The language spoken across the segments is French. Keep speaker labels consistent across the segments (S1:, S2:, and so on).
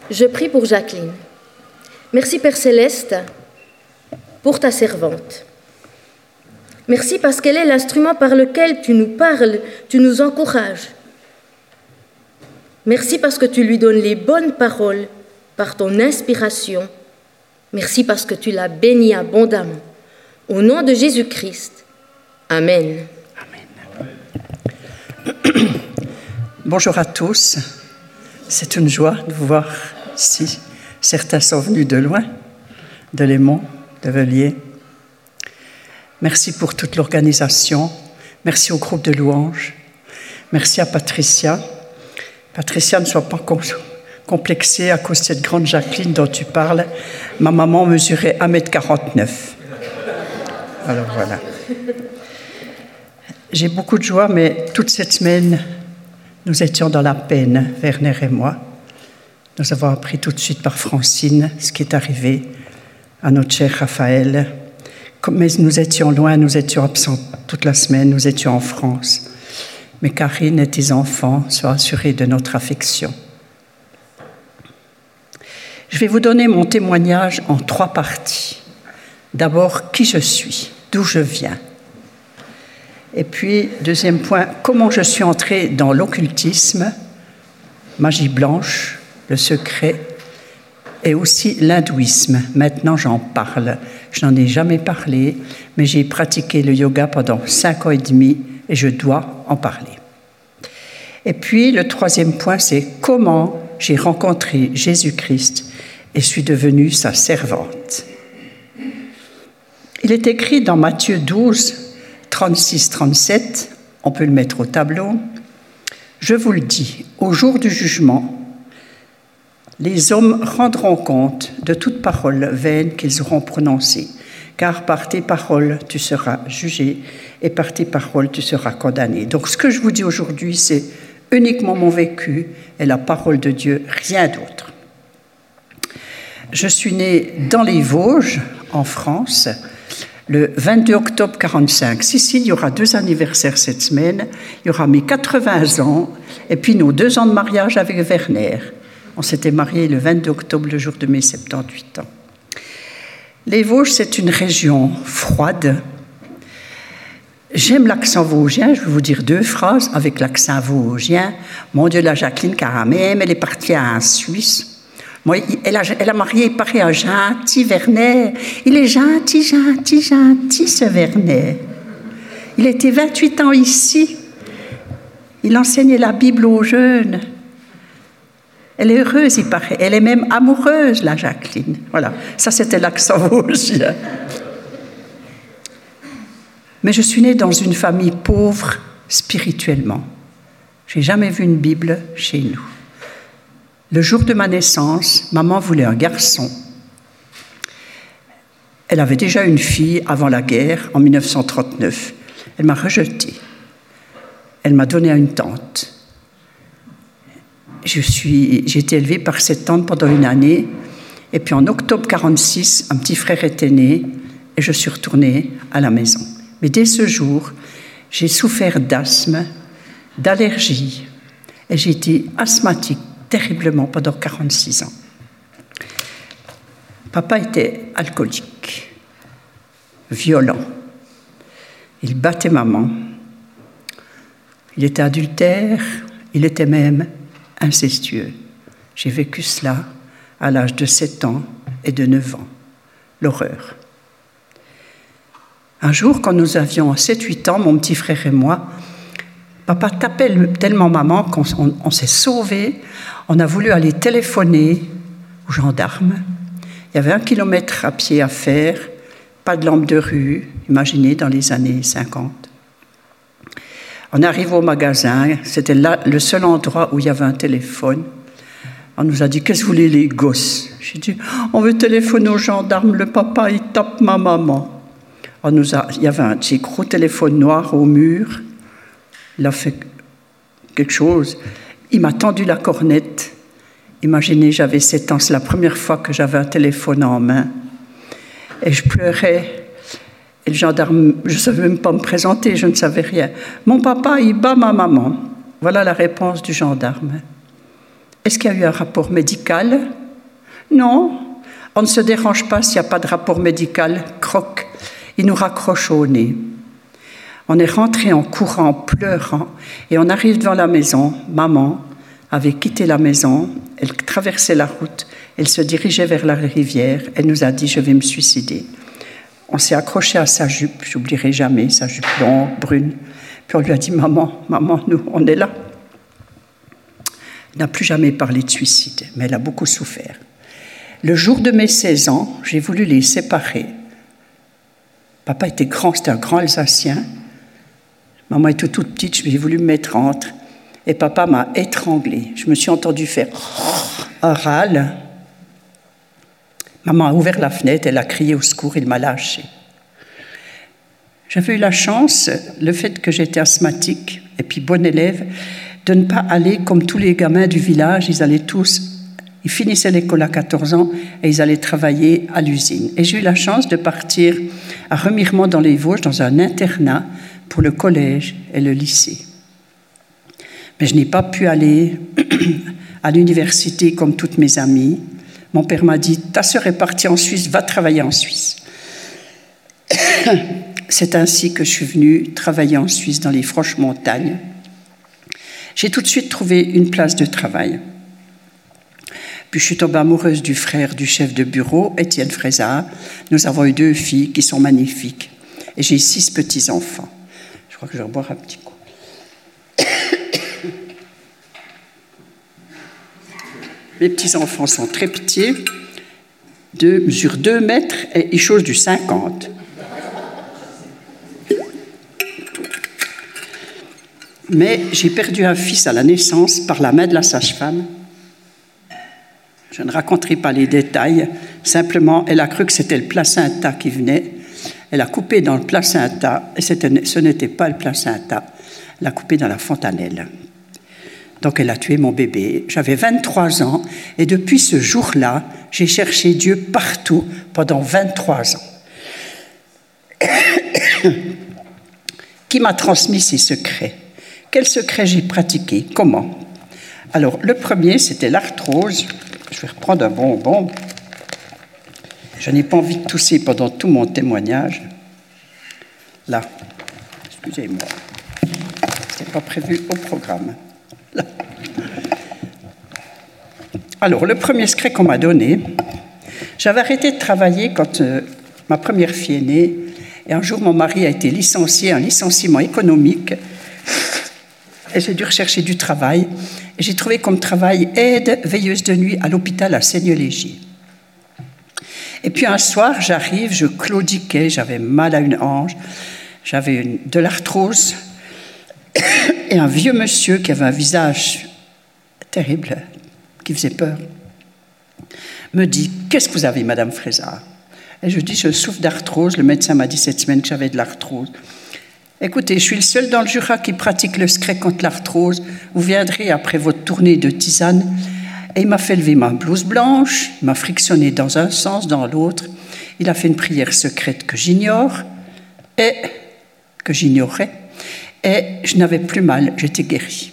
S1: Je prie pour Jacqueline. Merci Père Céleste pour ta servante. Merci parce qu'elle est l'instrument par lequel tu nous parles, tu nous encourages. Merci parce que tu lui donnes les bonnes paroles par ton inspiration. Merci parce que tu l'as bénie abondamment. Au nom de Jésus-Christ. Amen.
S2: Amen. Bonjour à tous. C'est une joie de vous voir ici. Certains sont venus de loin, de Lémont, de Velier. Merci pour toute l'organisation. Merci au groupe de louanges. Merci à Patricia. Patricia, ne sois pas complexée à cause de cette grande Jacqueline dont tu parles. Ma maman mesurait 1,49 m. Alors voilà. J'ai beaucoup de joie, mais toute cette semaine, nous étions dans la peine, Werner et moi. Nous avons appris tout de suite par Francine ce qui est arrivé à notre cher Raphaël. Mais nous étions loin, nous étions absents toute la semaine, nous étions en France. Mais Karine et tes enfants soient assurés de notre affection. Je vais vous donner mon témoignage en 3 parties. D'abord, qui je suis, d'où je viens. Et puis, deuxième point, comment je suis entrée dans l'occultisme, magie blanche, le secret, et aussi l'hindouisme. Maintenant, j'en parle. Je n'en ai jamais parlé, mais j'ai pratiqué le yoga pendant 5 ans et demi et je dois en parler. Et puis, le troisième point, c'est comment j'ai rencontré Jésus-Christ et suis devenue sa servante. Il est écrit dans Matthieu 12, 36-37, on peut le mettre au tableau. Je vous le dis, au jour du jugement, les hommes rendront compte de toute parole vaine qu'ils auront prononcée, car par tes paroles tu seras jugé et par tes paroles tu seras condamné. Donc ce que je vous dis aujourd'hui, c'est uniquement mon vécu et la parole de Dieu, rien d'autre. Je suis née dans les Vosges, en France, le 22 octobre 1945. Si, il y aura 2 anniversaires cette semaine. Il y aura mes 80 ans et puis nos 2 ans de mariage avec Werner. On s'était mariés le 22 octobre, le jour de mes 78 ans. Les Vosges, c'est une région froide. J'aime l'accent vosgien. Je vais vous dire 2 phrases avec l'accent vosgien. Mon Dieu, la Jacqueline, quand même, elle est partie en Suisse. Moi, elle a marié, il paraît, un gentil Werner. Il est gentil, ce Werner. Il était 28 ans ici. Il enseignait la Bible aux jeunes. Elle est heureuse, il paraît. Elle est même amoureuse, la Jacqueline. Voilà, ça c'était l'accent vosgien. Mais je suis née dans une famille pauvre spirituellement. Je n'ai jamais vu une Bible chez nous. Le jour de ma naissance, maman voulait un garçon. Elle avait déjà une fille avant la guerre, en 1939. Elle m'a rejetée. Elle m'a donné à une tante. J'ai été élevée par cette tante pendant une année. Et puis en octobre 1946, un petit frère était né et je suis retournée à la maison. Mais dès ce jour, j'ai souffert d'asthme, d'allergie et j'ai été asthmatique terriblement pendant 46 ans. Papa était alcoolique, violent. Il battait maman. Il était adultère, il était même incestueux. J'ai vécu cela à l'âge de 7 ans et de 9 ans. L'horreur. Un jour, quand nous avions 7-8 ans, mon petit frère et moi, papa tapait tellement maman qu'on s'est sauvés. On a voulu aller téléphoner aux gendarmes. Il y avait 1 kilomètre à pied à faire, pas de lampe de rue, imaginez, dans les années 50. On arrive au magasin, c'était là le seul endroit où il y avait un téléphone. On nous a dit, qu'est-ce que vous voulez les gosses? J'ai dit, on veut téléphoner aux gendarmes, le papa il tape ma maman. Il y avait un petit gros téléphone noir au mur, il a fait quelque chose, il m'a tendu la cornette. Imaginez, j'avais 7 ans, c'est la première fois que j'avais un téléphone en main. Et je pleurais. Et le gendarme, je ne savais même pas me présenter, je ne savais rien. Mon papa, il bat ma maman. Voilà la réponse du gendarme. Est-ce qu'il y a eu un rapport médical? Non, on ne se dérange pas s'il n'y a pas de rapport médical. Croc, il nous raccroche au nez. On est rentré en courant, pleurant, et on arrive devant la maison. Maman avait quitté la maison, elle traversait la route, elle se dirigeait vers la rivière, elle nous a dit « je vais me suicider ». On s'est accroché à sa jupe, je n'oublierai jamais, sa jupe longue, brune. Puis on lui a dit « maman, nous, on est là ». Elle n'a plus jamais parlé de suicide, mais elle a beaucoup souffert. Le jour de mes 16 ans, j'ai voulu les séparer. Papa était grand, c'était un grand Alsacien. Maman était toute petite, j'ai voulu me mettre entre. Et papa m'a étranglée. Je me suis entendue faire un râle. Maman a ouvert la fenêtre, elle a crié au secours, il m'a lâchée. J'avais eu la chance, le fait que j'étais asthmatique et puis bon élève, de ne pas aller comme tous les gamins du village. Ils finissaient l'école à 14 ans et ils allaient travailler à l'usine. Et j'ai eu la chance de partir à Remiremont dans les Vosges, dans un internat pour le collège et le lycée. Mais je n'ai pas pu aller à l'université comme toutes mes amies. Mon père m'a dit « ta sœur est partie en Suisse, va travailler en Suisse ». C'est ainsi que je suis venue travailler en Suisse dans les Franches-Montagnes. J'ai tout de suite trouvé une place de travail. Puis je suis tombée amoureuse du frère du chef de bureau, Étienne Frézard. Nous avons eu 2 filles qui sont magnifiques. Et j'ai 6 petits-enfants. Je crois que je vais boire un petit coup. Mes petits-enfants sont très petits, mesurent 2 mètres et ils chaussent du 50. Mais j'ai perdu un fils à la naissance par la main de la sage-femme. Je ne raconterai pas les détails, simplement elle a cru que c'était le placenta qui venait. Elle a coupé dans le placenta, et ce n'était pas le placenta, elle a coupé dans la fontanelle. Donc elle a tué mon bébé. J'avais 23 ans, et depuis ce jour-là, j'ai cherché Dieu partout pendant 23 ans. Qui m'a transmis ces secrets? Quels secrets j'ai pratiqués? Comment? Alors, le premier, c'était l'arthrose. Je vais reprendre un bonbon. Je n'ai pas envie de tousser pendant tout mon témoignage. Là, excusez-moi, ce n'était pas prévu au programme. Là. Alors, le premier secret qu'on m'a donné, j'avais arrêté de travailler quand ma première fille est née, et un jour, mon mari a été licencié, un licenciement économique, et j'ai dû rechercher du travail. Et j'ai trouvé comme travail aide veilleuse de nuit à l'hôpital à Seignelay-Légier. Et puis un soir, j'arrive, je claudiquais, j'avais mal à une hanche, j'avais de l'arthrose, et un vieux monsieur qui avait un visage terrible, qui faisait peur, me dit « Qu'est-ce que vous avez, Madame Frézard ?» Et je dis « Je souffre d'arthrose, le médecin m'a dit cette semaine que j'avais de l'arthrose. » Écoutez, je suis le seul dans le Jura qui pratique le secret contre l'arthrose. Vous viendrez après votre tournée de tisane. Et il m'a fait lever ma blouse blanche, il m'a frictionné dans un sens, dans l'autre. Il a fait une prière secrète que j'ignorais, et je n'avais plus mal, j'étais guérie.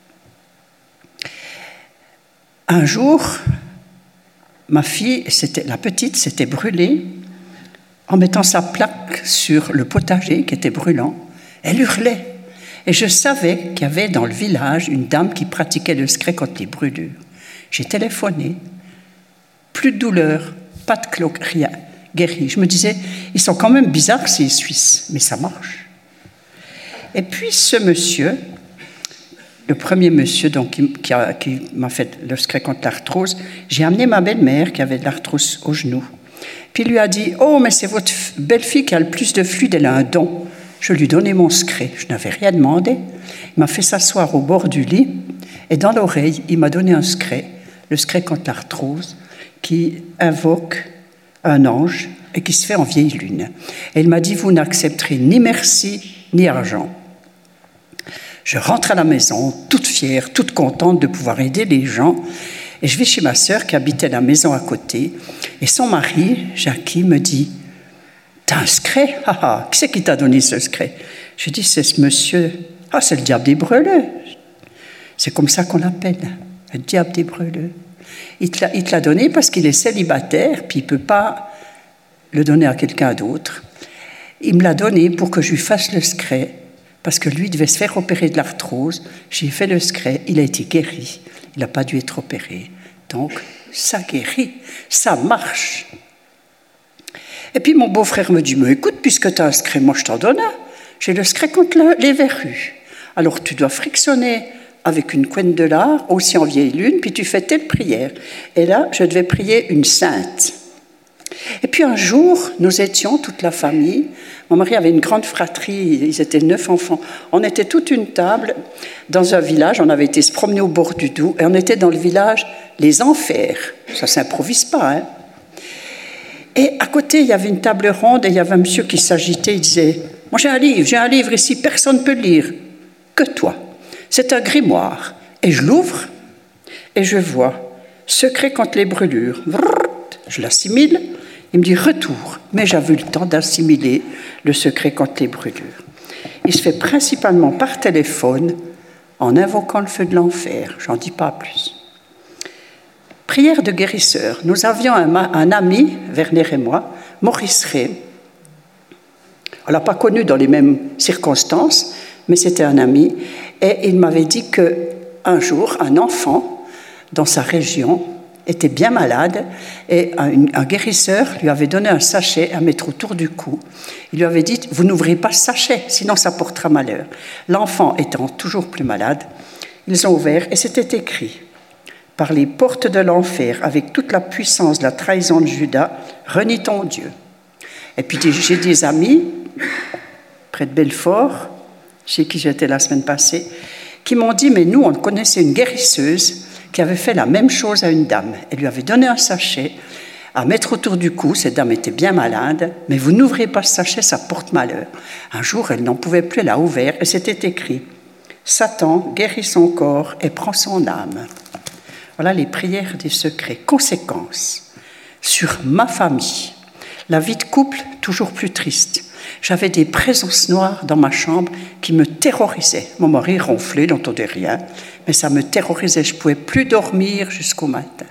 S2: Un jour, ma fille, la petite, s'était brûlée en mettant sa plaque sur le potager qui était brûlant. Elle hurlait. Et je savais qu'il y avait dans le village une dame qui pratiquait le secret contre les brûlures. J'ai téléphoné. Plus de douleur, pas de cloque, rien. Guéri. Je me disais, ils sont quand même bizarres ces Suisses, mais ça marche. Et puis ce monsieur, le premier monsieur donc, qui m'a fait le secret contre l'arthrose, j'ai amené ma belle-mère qui avait de l'arthrose au genou. Puis il lui a dit « Oh, mais c'est votre belle-fille qui a le plus de fluide, elle a un don. » Je lui donnais mon secret, je n'avais rien demandé. Il m'a fait s'asseoir au bord du lit et dans l'oreille, il m'a donné un secret, le secret contre l'arthrose, qui invoque un ange et qui se fait en vieille lune. Et il m'a dit « Vous n'accepterez ni merci ni argent. » Je rentre à la maison, toute fière, toute contente de pouvoir aider les gens. Et je vais chez ma sœur qui habitait la maison à côté. Et son mari, Jackie, me dit « T'as un secret? Qui c'est qui t'a donné ce secret ?» Je dis « C'est ce monsieur. Ah, c'est le diable des brûleurs. C'est comme ça qu'on l'appelle. » Le diable des brûleux. Il te l'a donné parce qu'il est célibataire, puis il ne peut pas le donner à quelqu'un d'autre. Il me l'a donné pour que je lui fasse le scré, parce que lui devait se faire opérer de l'arthrose. J'ai fait le scré, il a été guéri. Il n'a pas dû être opéré. Donc, ça guérit, ça marche. Et puis mon beau-frère me dit, mais écoute, puisque tu as un scré, moi je t'en donne un. J'ai le scré contre les verrues. Alors tu dois frictionner avec une couenne de lard, aussi en vieille lune, puis tu fais telle prière. Et là, je devais prier une sainte. Et puis un jour, nous étions, toute la famille, mon mari avait une grande fratrie, ils étaient 9 enfants. On était toute une table dans un village, on avait été se promener au bord du Doubs, et on était dans le village Les Enfers. Ça ne s'improvise pas, hein. Et à côté, il y avait une table ronde, et il y avait un monsieur qui s'agitait, il disait « Moi j'ai un livre ici, personne ne peut le lire, que toi. C'est un grimoire. » Et je l'ouvre, et je vois « Secret contre les brûlures. » Je l'assimile. Il me dit « Retour ». Mais j'avais eu le temps d'assimiler le secret contre les brûlures. Il se fait principalement par téléphone en invoquant le feu de l'enfer. J'en dis pas plus. Prière de guérisseur. Nous avions un ami, Werner et moi, Maurice Ray. On ne l'a pas connu dans les mêmes circonstances, mais c'était un ami. Et il m'avait dit qu'un jour, un enfant dans sa région était bien malade et un guérisseur lui avait donné un sachet à mettre autour du cou. Il lui avait dit « Vous n'ouvrez pas ce sachet, sinon ça portera malheur. » L'enfant étant toujours plus malade, ils ont ouvert et c'était écrit « Par les portes de l'enfer, avec toute la puissance de la trahison de Judas, renie ton Dieu. » Et puis j'ai des amis près de Belfort, chez qui j'étais la semaine passée, qui m'ont dit « Mais nous, on connaissait une guérisseuse qui avait fait la même chose à une dame. Elle lui avait donné un sachet à mettre autour du cou. Cette dame était bien malade, mais vous n'ouvrez pas ce sachet, ça porte malheur. » Un jour, elle n'en pouvait plus, elle l'a ouvert et c'était écrit « Satan guérit son corps et prend son âme. » Voilà les prières des secrets. Conséquences sur ma famille. La vie de couple, toujours plus triste. J'avais des présences noires dans ma chambre qui me terrorisaient. Mon mari ronflait, il n'entendait rien, mais ça me terrorisait. Je ne pouvais plus dormir jusqu'au matin.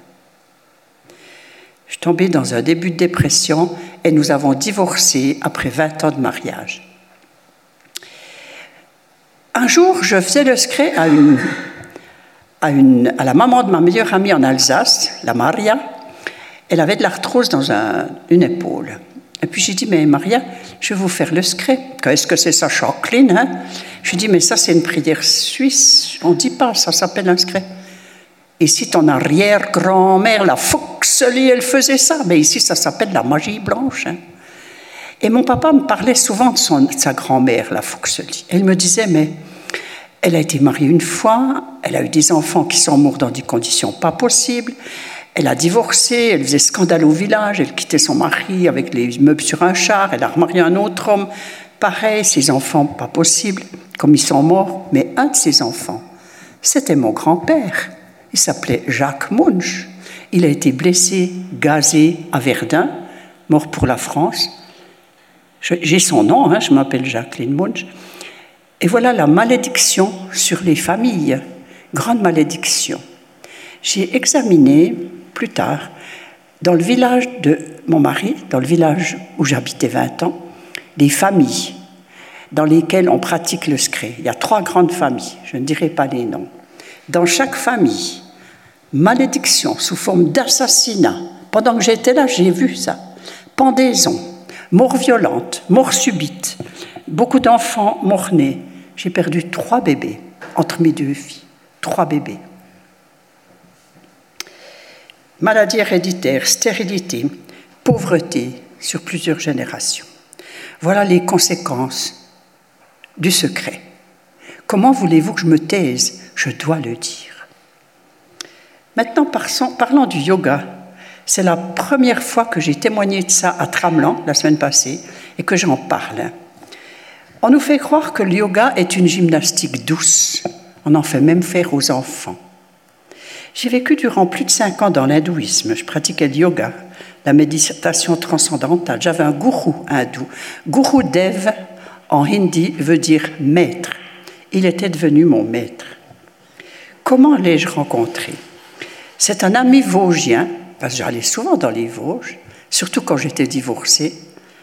S2: Je suis tombée dans un début de dépression et nous avons divorcé après 20 ans de mariage. Un jour, je faisais le scré à la maman de ma meilleure amie en Alsace, la Maria. Elle avait de l'arthrose dans une épaule. Et puis j'ai dit, mais Maria, je vais vous faire le scré. Qu'est-ce que c'est ça, Jacqueline, hein? Je lui ai dit, mais ça c'est une prière suisse. On ne dit pas, ça s'appelle un scré. Ici, ton arrière-grand-mère, la Fuxely, elle faisait ça. Mais ici, ça s'appelle la magie blanche. Hein? Et mon papa me parlait souvent de sa grand-mère, la Fuxely. Elle me disait, mais elle a été mariée une fois, elle a eu des enfants qui sont morts dans des conditions pas possibles. Elle a divorcé, elle faisait scandale au village, elle quittait son mari avec les meubles sur un char, elle a remarié un autre homme. Pareil, ses enfants, pas possible, comme ils sont morts. Mais un de ses enfants, c'était mon grand-père. Il s'appelait Jacques Munch. Il a été blessé, gazé à Verdun, mort pour la France. J'ai son nom, hein, je m'appelle Jacqueline Munch. Et voilà la malédiction sur les familles, grande malédiction. J'ai examiné plus tard, dans le village de mon mari, dans le village où j'habitais 20 ans, des familles dans lesquelles on pratique le scré. Il y a 3 grandes familles, je ne dirai pas les noms. Dans chaque famille, malédiction sous forme d'assassinat. Pendant que j'étais là, j'ai vu ça. Pendaison, mort violente, mort subite, beaucoup d'enfants morts-nés. J'ai perdu 3 bébés entre mes 2 filles, 3 bébés. Maladie héréditaire, stérilité, pauvreté sur plusieurs générations. Voilà les conséquences du secret. Comment voulez-vous que je me taise? Je dois le dire. Maintenant, parlons du yoga. C'est la première fois que j'ai témoigné de ça à Tramelan, la semaine passée, et que j'en parle. On nous fait croire que le yoga est une gymnastique douce. On en fait même faire aux enfants. J'ai vécu durant plus de 5 ans dans l'hindouisme. Je pratiquais le yoga, la méditation transcendantale. J'avais un gourou hindou. Guru Dev, en hindi, veut dire maître. Il était devenu mon maître. Comment l'ai-je rencontré? C'est un ami vosgien, parce que j'allais souvent dans les Vosges, surtout quand j'étais divorcée,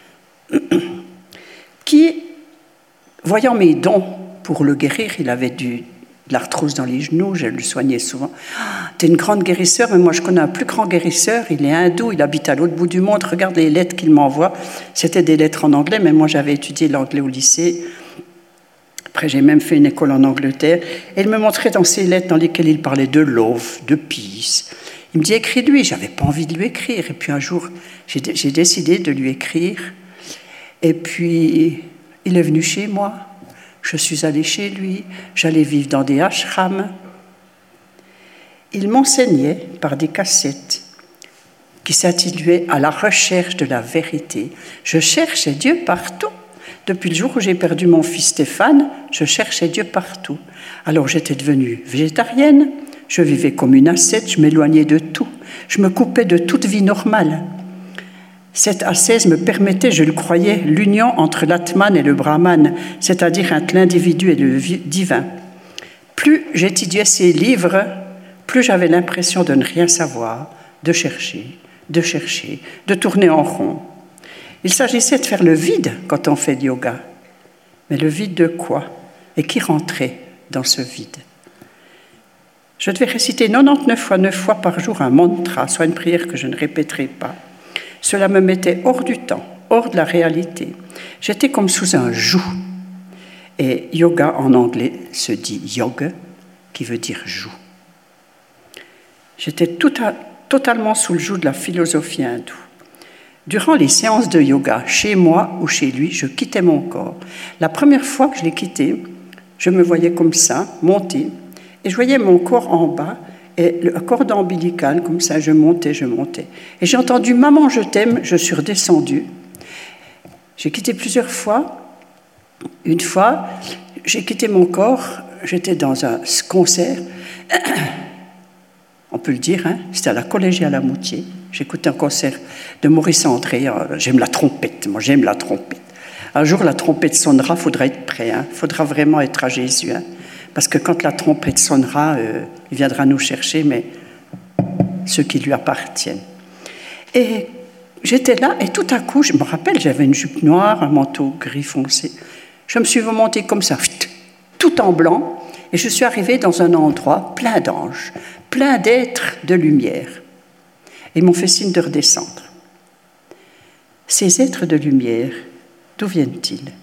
S2: qui, voyant mes dons pour le guérir, il avait de l'arthrose dans les genoux, je le soignais souvent. « T'es une grande guérisseur, mais moi je connais un plus grand guérisseur, il est hindou, il habite à l'autre bout du monde, regarde les lettres qu'il m'envoie. » C'était des lettres en anglais, mais moi j'avais étudié l'anglais au lycée. Après, j'ai même fait une école en Angleterre. Et il me montrait dans ces lettres dans lesquelles il parlait de love, de peace. Il me dit, écris-lui. Je n'avais pas envie de lui écrire. Et puis un jour, j'ai décidé de lui écrire. Et puis, il est venu chez moi. Je suis allée chez lui. J'allais vivre dans des ashrams. Il m'enseignait par des cassettes qui s'intitulaient « À la recherche de la vérité ». Je cherchais Dieu partout. Depuis le jour où j'ai perdu mon fils Stéphane, je cherchais Dieu partout. Alors j'étais devenue végétarienne, je vivais comme une ascète, je m'éloignais de tout, je me coupais de toute vie normale. Cette ascèse me permettait, je le croyais, l'union entre l'Atman et le Brahman, c'est-à-dire entre l'individu et le divin. Plus j'étudiais ces livres, plus j'avais l'impression de ne rien savoir, de chercher, de tourner en rond. Il s'agissait de faire le vide quand on fait du yoga. Mais le vide de quoi? Et qui rentrait dans ce vide? Je devais réciter 99 fois 9 fois par jour un mantra, soit une prière que je ne répéterai pas. Cela me mettait hors du temps, hors de la réalité. J'étais comme sous un joug. Et yoga en anglais se dit yoga, qui veut dire joug. J'étais totalement sous le joug de la philosophie hindoue. Durant les séances de yoga, chez moi ou chez lui, je quittais mon corps. La première fois que je l'ai quitté, je me voyais comme ça, monter, et je voyais mon corps en bas, et le cordon ombilical, comme ça, je montais. Et j'ai entendu « Maman, je t'aime », je suis redescendue. J'ai quitté plusieurs fois. Une fois, j'ai quitté mon corps, j'étais dans un concert, on peut le dire, hein, c'était à la Collégiale à Moutier. J'écoutais un concert de Maurice André. J'aime la trompette, moi j'aime la trompette. Un jour la trompette sonnera, il faudra être prêt, hein. Il faudra vraiment être à Jésus. Hein. Parce que quand la trompette sonnera, il viendra nous chercher, mais ceux qui lui appartiennent. Et j'étais là, et tout à coup, je me rappelle, j'avais une jupe noire, un manteau gris foncé. Je me suis remontée comme ça, tout en blanc, et je suis arrivée dans un endroit plein d'anges, plein d'êtres de lumière. Ils m'ont fait signe de redescendre. Ces êtres de lumière, d'où viennent-ils?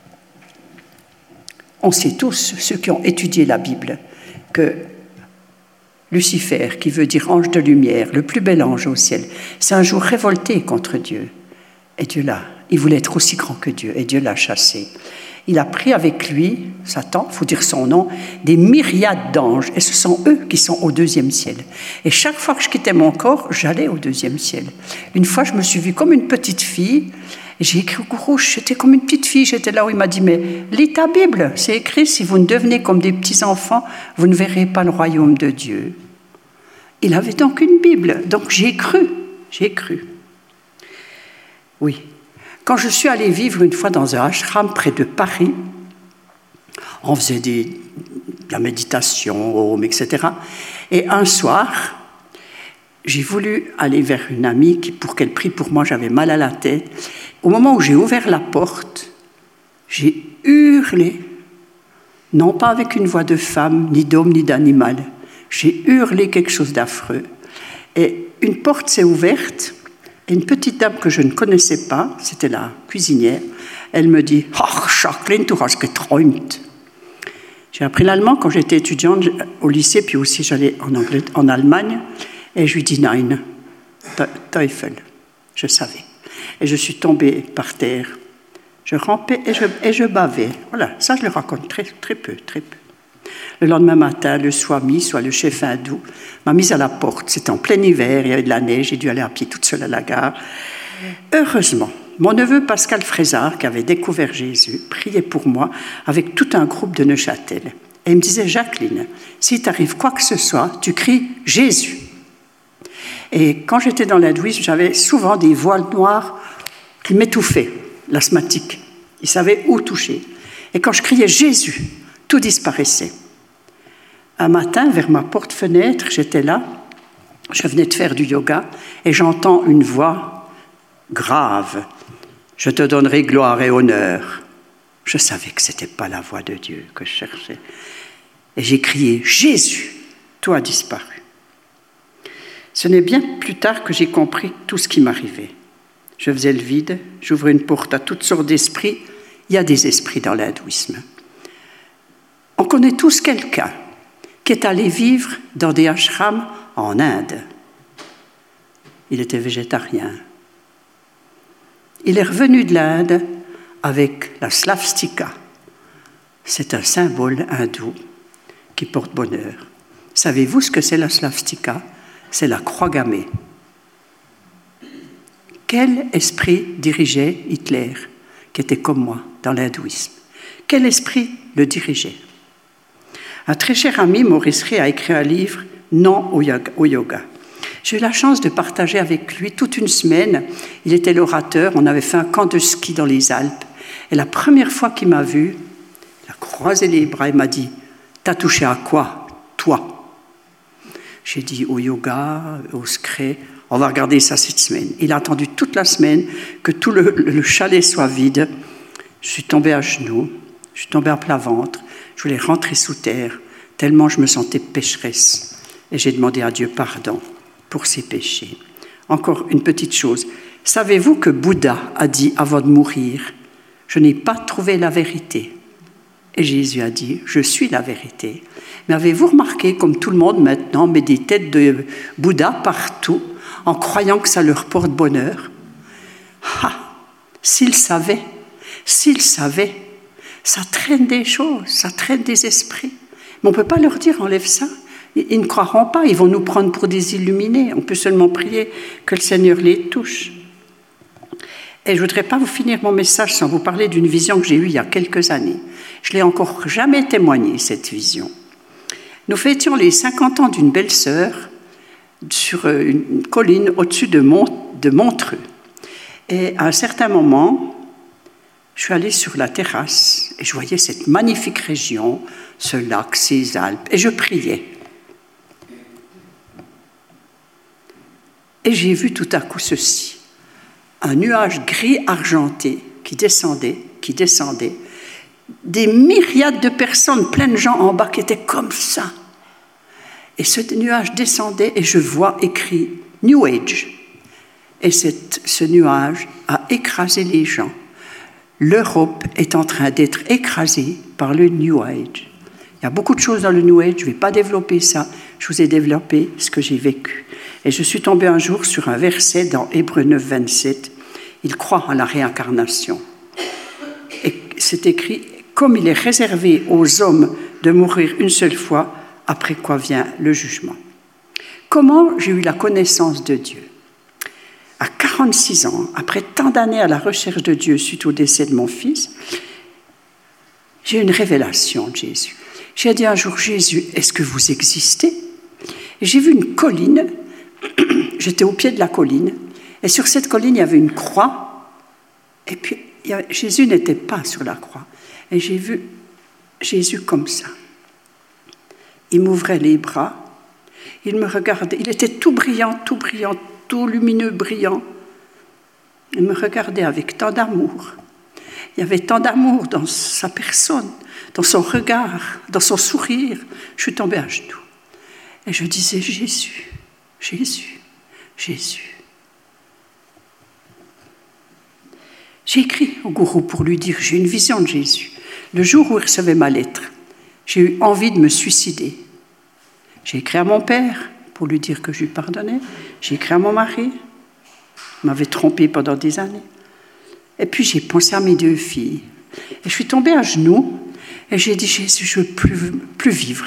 S2: On sait tous, ceux qui ont étudié la Bible, que Lucifer, qui veut dire ange de lumière, le plus bel ange au ciel, c'est un jour révolté contre Dieu. Et Dieu il voulait être aussi grand que Dieu, et Dieu l'a chassé. Il a pris avec lui, Satan, il faut dire son nom, des myriades d'anges, et ce sont eux qui sont au 2e ciel. Et chaque fois que je quittais mon corps, j'allais au 2e ciel. Une fois, je me suis vue comme une petite fille, et j'ai écrit au gourou, j'étais comme une petite fille, j'étais là où il m'a dit, mais lis ta Bible, c'est écrit, si vous ne devenez comme des petits-enfants, vous ne verrez pas le royaume de Dieu. Il avait donc une Bible, donc j'ai cru. Oui. Quand je suis allée vivre une fois dans un ashram près de Paris, on faisait de la méditation, etc. Et un soir, j'ai voulu aller vers une amie pour qu'elle prie pour moi, j'avais mal à la tête. Au moment où j'ai ouvert la porte, j'ai hurlé, non pas avec une voix de femme, ni d'homme, ni d'animal. J'ai hurlé quelque chose d'affreux. Et une porte s'est ouverte, et une petite dame que je ne connaissais pas, c'était la cuisinière, elle me dit « Ach, Jacqueline, du hast geträumt ». J'ai appris l'allemand quand j'étais étudiante au lycée, puis aussi j'allais en Allemagne, et je lui dis « Nein, Teufel ». Je savais. Et je suis tombée par terre. Je rampais et je bavais. Voilà, ça je le raconte très peu. Le lendemain matin, le swami, soit le chef hindou, m'a mise à la porte. C'était en plein hiver, il y avait de la neige, j'ai dû aller à pied toute seule à la gare. Heureusement, mon neveu Pascal Frézard, qui avait découvert Jésus, priait pour moi avec tout un groupe de Neuchâtel. Et il me disait, Jacqueline, si t'arrive quoi que ce soit, tu cries Jésus. Et quand j'étais dans l'hindouisme, j'avais souvent des voiles noirs qui m'étouffaient, l'asthmatique. Il savait où toucher. Et quand je criais Jésus, tout disparaissait. Un matin, vers ma porte-fenêtre, j'étais là, Je venais de faire du yoga et j'entends une voix grave. « Je te donnerai gloire et honneur. » Je savais que ce n'était pas la voix de Dieu que je cherchais. Et j'ai crié « Jésus !» Tout a disparu. Ce n'est bien plus tard que j'ai compris tout ce qui m'arrivait. Je faisais le vide, j'ouvrais une porte à toutes sortes d'esprits. Il y a des esprits dans l'hindouisme. On connaît tous quelqu'un qui est allé vivre dans des ashrams en Inde. Il était végétarien. Il est revenu de l'Inde avec la svastika. C'est un symbole hindou qui porte bonheur. Savez-vous ce que c'est la svastika? C'est la croix gammée. Quel esprit dirigeait Hitler, qui était comme moi dans l'hindouisme? Quel esprit le dirigeait? Un très cher ami, Maurice Rey, a écrit un livre « Non au yoga ». J'ai eu la chance de partager avec lui toute une semaine. Il était l'orateur, on avait fait un camp de ski dans les Alpes. Et la première fois qu'il m'a vu, il a croisé les bras et m'a dit « T'as touché à quoi, toi ?» J'ai dit « Au yoga, au secret. On va regarder ça cette semaine. » Il a attendu toute la semaine que tout le chalet soit vide. Je suis tombée à genoux, je suis tombée à plat ventre. Je voulais rentrer sous terre, tellement je me sentais pécheresse. Et j'ai demandé à Dieu pardon pour ses péchés. Encore une petite chose. Savez-vous que Bouddha a dit avant de mourir, « Je n'ai pas trouvé la vérité ». Et Jésus a dit, « Je suis la vérité ». Mais avez-vous remarqué, comme tout le monde maintenant met des têtes de Bouddha partout, en croyant que ça leur porte bonheur? Ah, s'ils savaient, ça traîne des choses, ça traîne des esprits. Mais on ne peut pas leur dire, enlève ça. Ils ne croiront pas, ils vont nous prendre pour des illuminés. On peut seulement prier que le Seigneur les touche. Et je ne voudrais pas vous finir mon message sans vous parler d'une vision que j'ai eue il y a quelques années. Je ne l'ai encore jamais témoignée, cette vision. Nous fêtions les 50 ans d'une belle-sœur sur une colline au-dessus de Montreux. Et à un certain moment, je suis allée sur la terrasse et je voyais cette magnifique région, ce lac, ces Alpes, et je priais. Et j'ai vu tout à coup ceci, un nuage gris argenté qui descendait, des myriades de personnes, plein de gens en bas qui étaient comme ça. Et ce nuage descendait et je vois écrit « New Age ». Et ce nuage a écrasé les gens. L'Europe est en train d'être écrasée par le New Age. Il y a beaucoup de choses dans le New Age, je ne vais pas développer ça, je vous ai développé ce que j'ai vécu. Et je suis tombée un jour sur un verset dans Hébreux 9, 27. Il croit en la réincarnation. Et c'est écrit « Comme il est réservé aux hommes de mourir une seule fois, après quoi vient le jugement. » Comment j'ai eu la connaissance de Dieu? À 46 ans, après tant d'années à la recherche de Dieu suite au décès de mon fils, j'ai eu une révélation de Jésus. J'ai dit un jour, Jésus, est-ce que vous existez? Et j'ai vu une colline, j'étais au pied de la colline, et sur cette colline, il y avait une croix, et puis Jésus n'était pas sur la croix. Et j'ai vu Jésus comme ça. Il m'ouvrait les bras, il me regardait, il était tout brillant, tout lumineux, brillant. Il me regardait avec tant d'amour. Il y avait tant d'amour dans sa personne, dans son regard, dans son sourire. Je suis tombée à genoux. Et je disais, Jésus, Jésus, Jésus. J'ai écrit au gourou pour lui dire, j'ai une vision de Jésus. Le jour où il recevait ma lettre, j'ai eu envie de me suicider. J'ai écrit à mon père pour lui dire que je lui pardonnais. J'ai écrit à mon mari, il m'avait trompée pendant des années. Et puis j'ai pensé à mes 2 filles. Et je suis tombée à genoux et j'ai dit, Jésus, je ne veux plus vivre.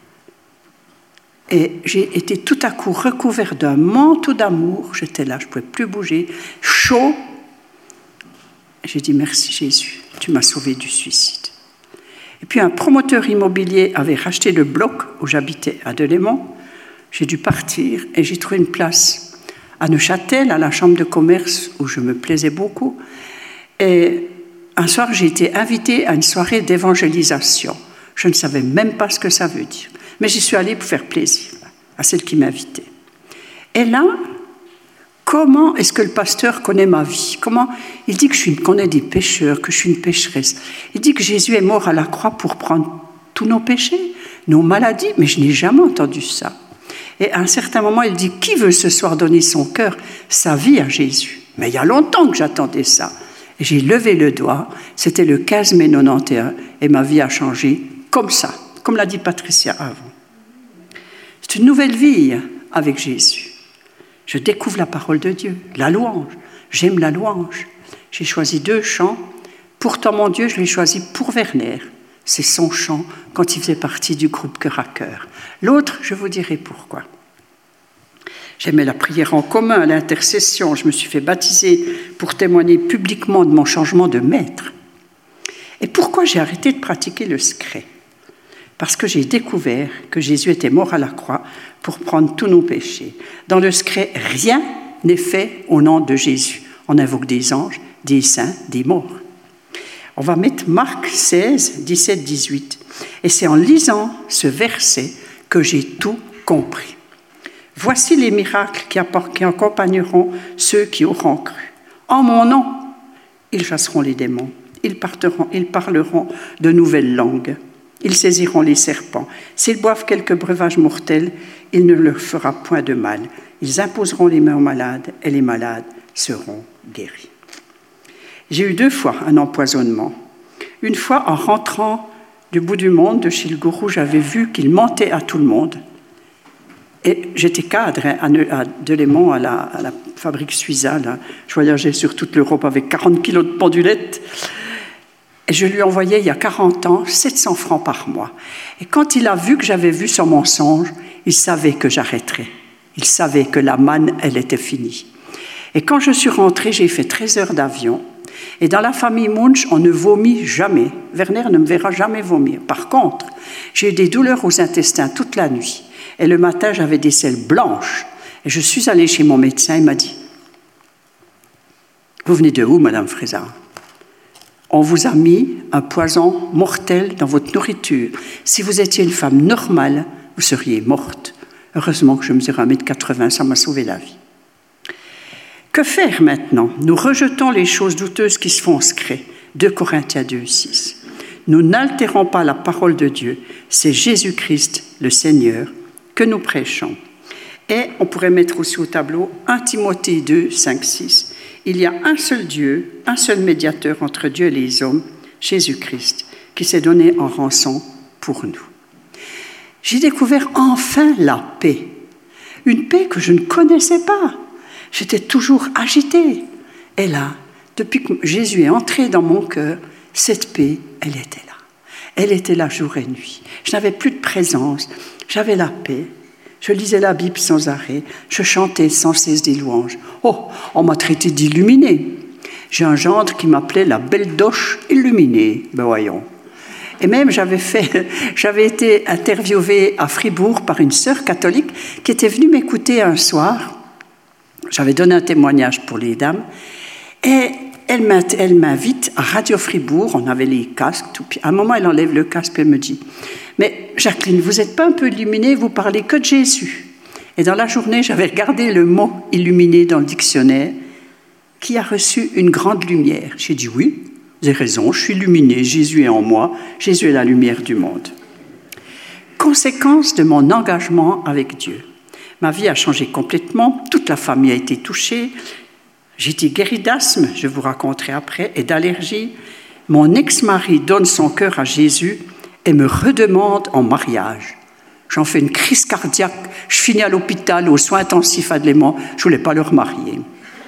S2: Et j'ai été tout à coup recouvert d'un manteau d'amour. J'étais là, je ne pouvais plus bouger, chaud. J'ai dit, merci Jésus, tu m'as sauvé du suicide. Et puis un promoteur immobilier avait racheté le bloc où j'habitais à Delémont. J'ai dû partir et j'ai trouvé une place à Neuchâtel, à la chambre de commerce où je me plaisais beaucoup. Et un soir, j'ai été invitée à une soirée d'évangélisation. Je ne savais même pas ce que ça veut dire. Mais j'y suis allée pour faire plaisir à celle qui m'invitait. Et là, comment est-ce que le pasteur connaît ma vie? Comment il dit que je connais des pécheurs, que je suis une pécheresse. Il dit que Jésus est mort à la croix pour prendre tous nos péchés, nos maladies, mais je n'ai jamais entendu ça. Et à un certain moment, il dit, qui veut ce soir donner son cœur, sa vie à Jésus? Mais il y a longtemps que j'attendais ça. Et j'ai levé le doigt, c'était le 15 mai 91, et ma vie a changé comme ça, comme l'a dit Patricia avant. C'est une nouvelle vie avec Jésus. Je découvre la parole de Dieu, la louange. J'aime la louange. J'ai choisi 2 chants. Pourtant, mon Dieu, je l'ai choisi pour Werner. C'est son chant quand il faisait partie du groupe Cœur à Cœur. L'autre, je vous dirai pourquoi. J'aimais la prière en commun, l'intercession. Je me suis fait baptiser pour témoigner publiquement de mon changement de maître. Et pourquoi j'ai arrêté de pratiquer le secret? Parce que j'ai découvert que Jésus était mort à la croix pour prendre tous nos péchés. Dans le secret, rien n'est fait au nom de Jésus. On invoque des anges, des saints, des morts. On va mettre Marc 16, 17, 18. Et c'est en lisant ce verset que j'ai tout compris. Voici les miracles qui accompagneront ceux qui auront cru. En mon nom, ils chasseront les démons. Ils parleront de nouvelles langues. Ils saisiront les serpents. S'ils boivent quelques breuvages mortels, il ne leur fera point de mal. Ils imposeront les mains aux malades et les malades seront guéris. J'ai eu 2 fois un empoisonnement. Une fois, en rentrant du bout du monde, de chez le gourou, j'avais vu qu'il mentait à tout le monde. Et j'étais cadre à Delémont, à la fabrique Suiza. Là. Je voyageais sur toute l'Europe avec 40 kilos de pendulettes. Et je lui envoyais, il y a 40 ans, 700 francs par mois. Et quand il a vu que j'avais vu son mensonge, il savait que j'arrêterais. Il savait que la manne, elle était finie. Et quand je suis rentrée, j'ai fait 13 heures d'avion. Et dans la famille Munch, on ne vomit jamais. Werner ne me verra jamais vomir. Par contre, j'ai eu des douleurs aux intestins toute la nuit. Et le matin, j'avais des selles blanches. Et je suis allée chez mon médecin, il m'a dit « Vous venez de où, Madame Frézard ? On vous a mis un poison mortel dans votre nourriture. Si vous étiez une femme normale, vous seriez morte. Heureusement que je mesure 1m80, ça m'a sauvé la vie. » Que faire maintenant? Nous rejetons les choses douteuses qui se font en secret. 2 Corinthiens 2, 6. Nous n'altérons pas la parole de Dieu. C'est Jésus-Christ, le Seigneur, que nous prêchons. Et on pourrait mettre aussi au tableau 1 Timothée 2, 5, 6. Il y a un seul Dieu, un seul médiateur entre Dieu et les hommes, Jésus-Christ, qui s'est donné en rançon pour nous. J'ai découvert enfin la paix. Une paix que je ne connaissais pas. J'étais toujours agitée. Et là, depuis que Jésus est entré dans mon cœur, cette paix, elle était là. Elle était là jour et nuit. Je n'avais plus de présence. J'avais la paix. Je lisais la Bible sans arrêt. Je chantais sans cesse des louanges. Oh, on m'a traité d'illuminée. J'ai un gendre qui m'appelait la belle doche illuminée. Ben voyons. Et même, j'avais été interviewée à Fribourg par une sœur catholique qui était venue m'écouter un soir. J'avais donné un témoignage pour les dames. Et elle m'invite à Radio Fribourg. On avait les casques. Tout. Puis à un moment, elle enlève le casque et elle me dit « Mais Jacqueline, vous n'êtes pas un peu illuminée, vous parlez que de Jésus. » Et dans la journée, j'avais regardé le mot « illuminé » dans le dictionnaire. Qui a reçu une grande lumière? J'ai dit « Oui, vous avez raison, je suis illuminé, Jésus est en moi, Jésus est la lumière du monde. » Conséquence de mon engagement avec Dieu. Ma vie a changé complètement, toute la famille a été touchée. J'ai été guérie d'asthme, je vous raconterai après, et d'allergie. Mon ex-mari donne son cœur à Jésus et me redemande en mariage. J'en fais une crise cardiaque, je finis à l'hôpital, aux soins intensifs à Delémont, je ne voulais pas le remarier.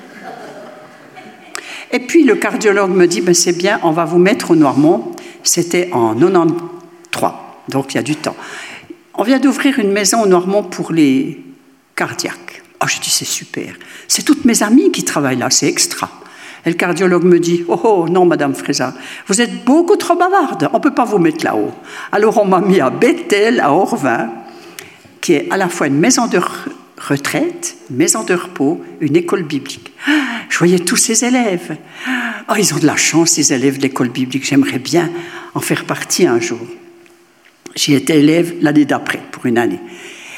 S2: Et puis le cardiologue me dit, c'est bien, on va vous mettre au Noirmont. C'était en 93, donc il y a du temps. On vient d'ouvrir une maison au Noirmont pour les cardiaques. Je dis, c'est super. C'est toutes mes amies qui travaillent là, c'est extra. Et le cardiologue me dit, oh non, Madame Frézard, vous êtes beaucoup trop bavarde, on ne peut pas vous mettre là-haut. Alors on m'a mis à Bethel, à Orvin, qui est à la fois une maison de retraite, une maison de repos, une école biblique. Je voyais tous ces élèves. Ils ont de la chance, ces élèves de l'école biblique. J'aimerais bien en faire partie un jour. J'y étais élève l'année d'après, pour une année.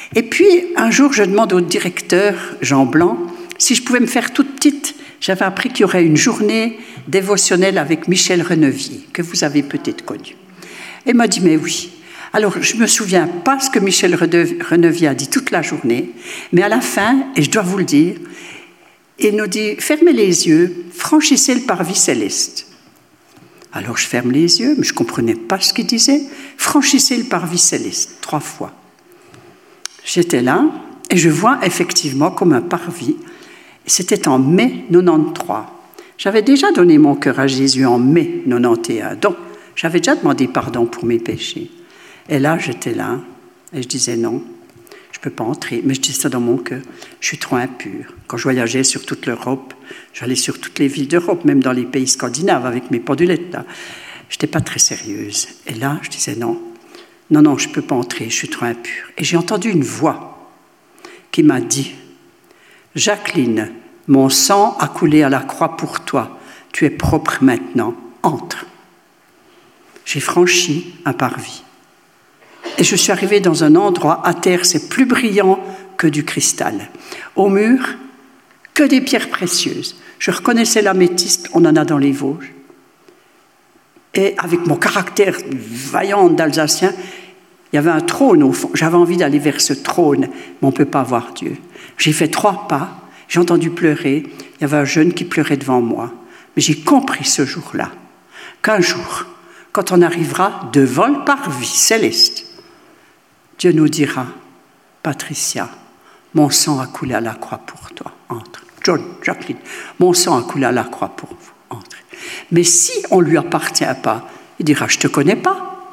S2: Et puis, un jour, je demande au directeur, Jean Blanc, si je pouvais me faire toute petite. J'avais appris qu'il y aurait une journée dévotionnelle avec Michel Renevier, que vous avez peut-être connu. Et il m'a dit, mais oui. Alors, je ne me souviens pas ce que Michel Renevier a dit toute la journée, mais à la fin, et je dois vous le dire, il nous dit, fermez les yeux, franchissez le parvis céleste. Alors, je ferme les yeux, mais je ne comprenais pas ce qu'il disait. Franchissez le parvis céleste, 3 fois. J'étais là, et je vois effectivement comme un parvis. C'était en mai 93. J'avais déjà donné mon cœur à Jésus en mai 91, donc j'avais déjà demandé pardon pour mes péchés. Et là, j'étais là, et je disais non, je ne peux pas entrer. Mais je disais ça dans mon cœur, je suis trop impure. Quand je voyageais sur toute l'Europe, j'allais sur toutes les villes d'Europe, même dans les pays scandinaves, avec mes pendulettes là. Je n'étais pas très sérieuse. Et là, je disais non, je ne peux pas entrer, je suis trop impure. Et j'ai entendu une voix qui m'a dit, Jacqueline, mon sang a coulé à la croix pour toi, tu es propre maintenant, entre. J'ai franchi un parvis. Et je suis arrivée dans un endroit à terre, c'est plus brillant que du cristal. Au mur, que des pierres précieuses. Je reconnaissais l'améthyste, on en a dans les Vosges. Et avec mon caractère vaillant d'Alsacien, il y avait un trône au fond. J'avais envie d'aller vers ce trône, mais on ne peut pas voir Dieu. J'ai fait 3 pas, j'ai entendu pleurer. Il y avait un jeune qui pleurait devant moi. Mais j'ai compris ce jour-là qu'un jour, quand on arrivera devant le parvis céleste, Dieu nous dira, Patricia, mon sang a coulé à la croix pour toi, entre. John, Jacqueline, mon sang a coulé à la croix pour vous, entre. Mais si on ne lui appartient pas, il dira, je ne te connais pas.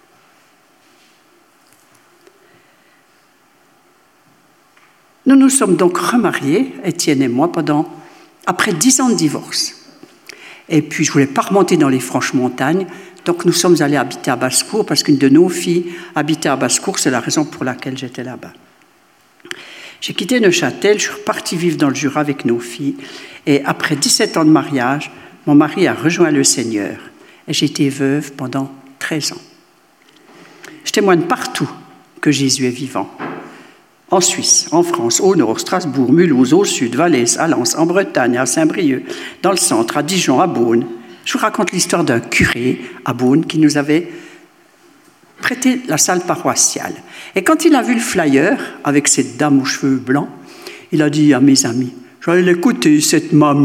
S2: Nous nous sommes donc remariés, Étienne et moi, après 10 ans de divorce. Et puis je ne voulais pas remonter dans les Franches-Montagnes, donc nous sommes allés habiter à Basse-Cour, parce qu'une de nos filles habitait à Basse-Cour, c'est la raison pour laquelle j'étais là-bas. J'ai quitté Neuchâtel, je suis repartie vivre dans le Jura avec nos filles, et après 17 ans de mariage, mon mari a rejoint le Seigneur, et j'ai été veuve pendant 13 ans. Je témoigne partout que Jésus est vivant. En Suisse, en France, au nord, Strasbourg, Mulhouse, au sud, Valais, à Lens, en Bretagne, à Saint-Brieuc, dans le centre, à Dijon, à Beaune. Je vous raconte l'histoire d'un curé à Beaune qui nous avait prêté la salle paroissiale. Et quand il a vu le flyer avec cette dame aux cheveux blancs, il a dit à mes amis, « Je vais l'écouter, cette mamie. »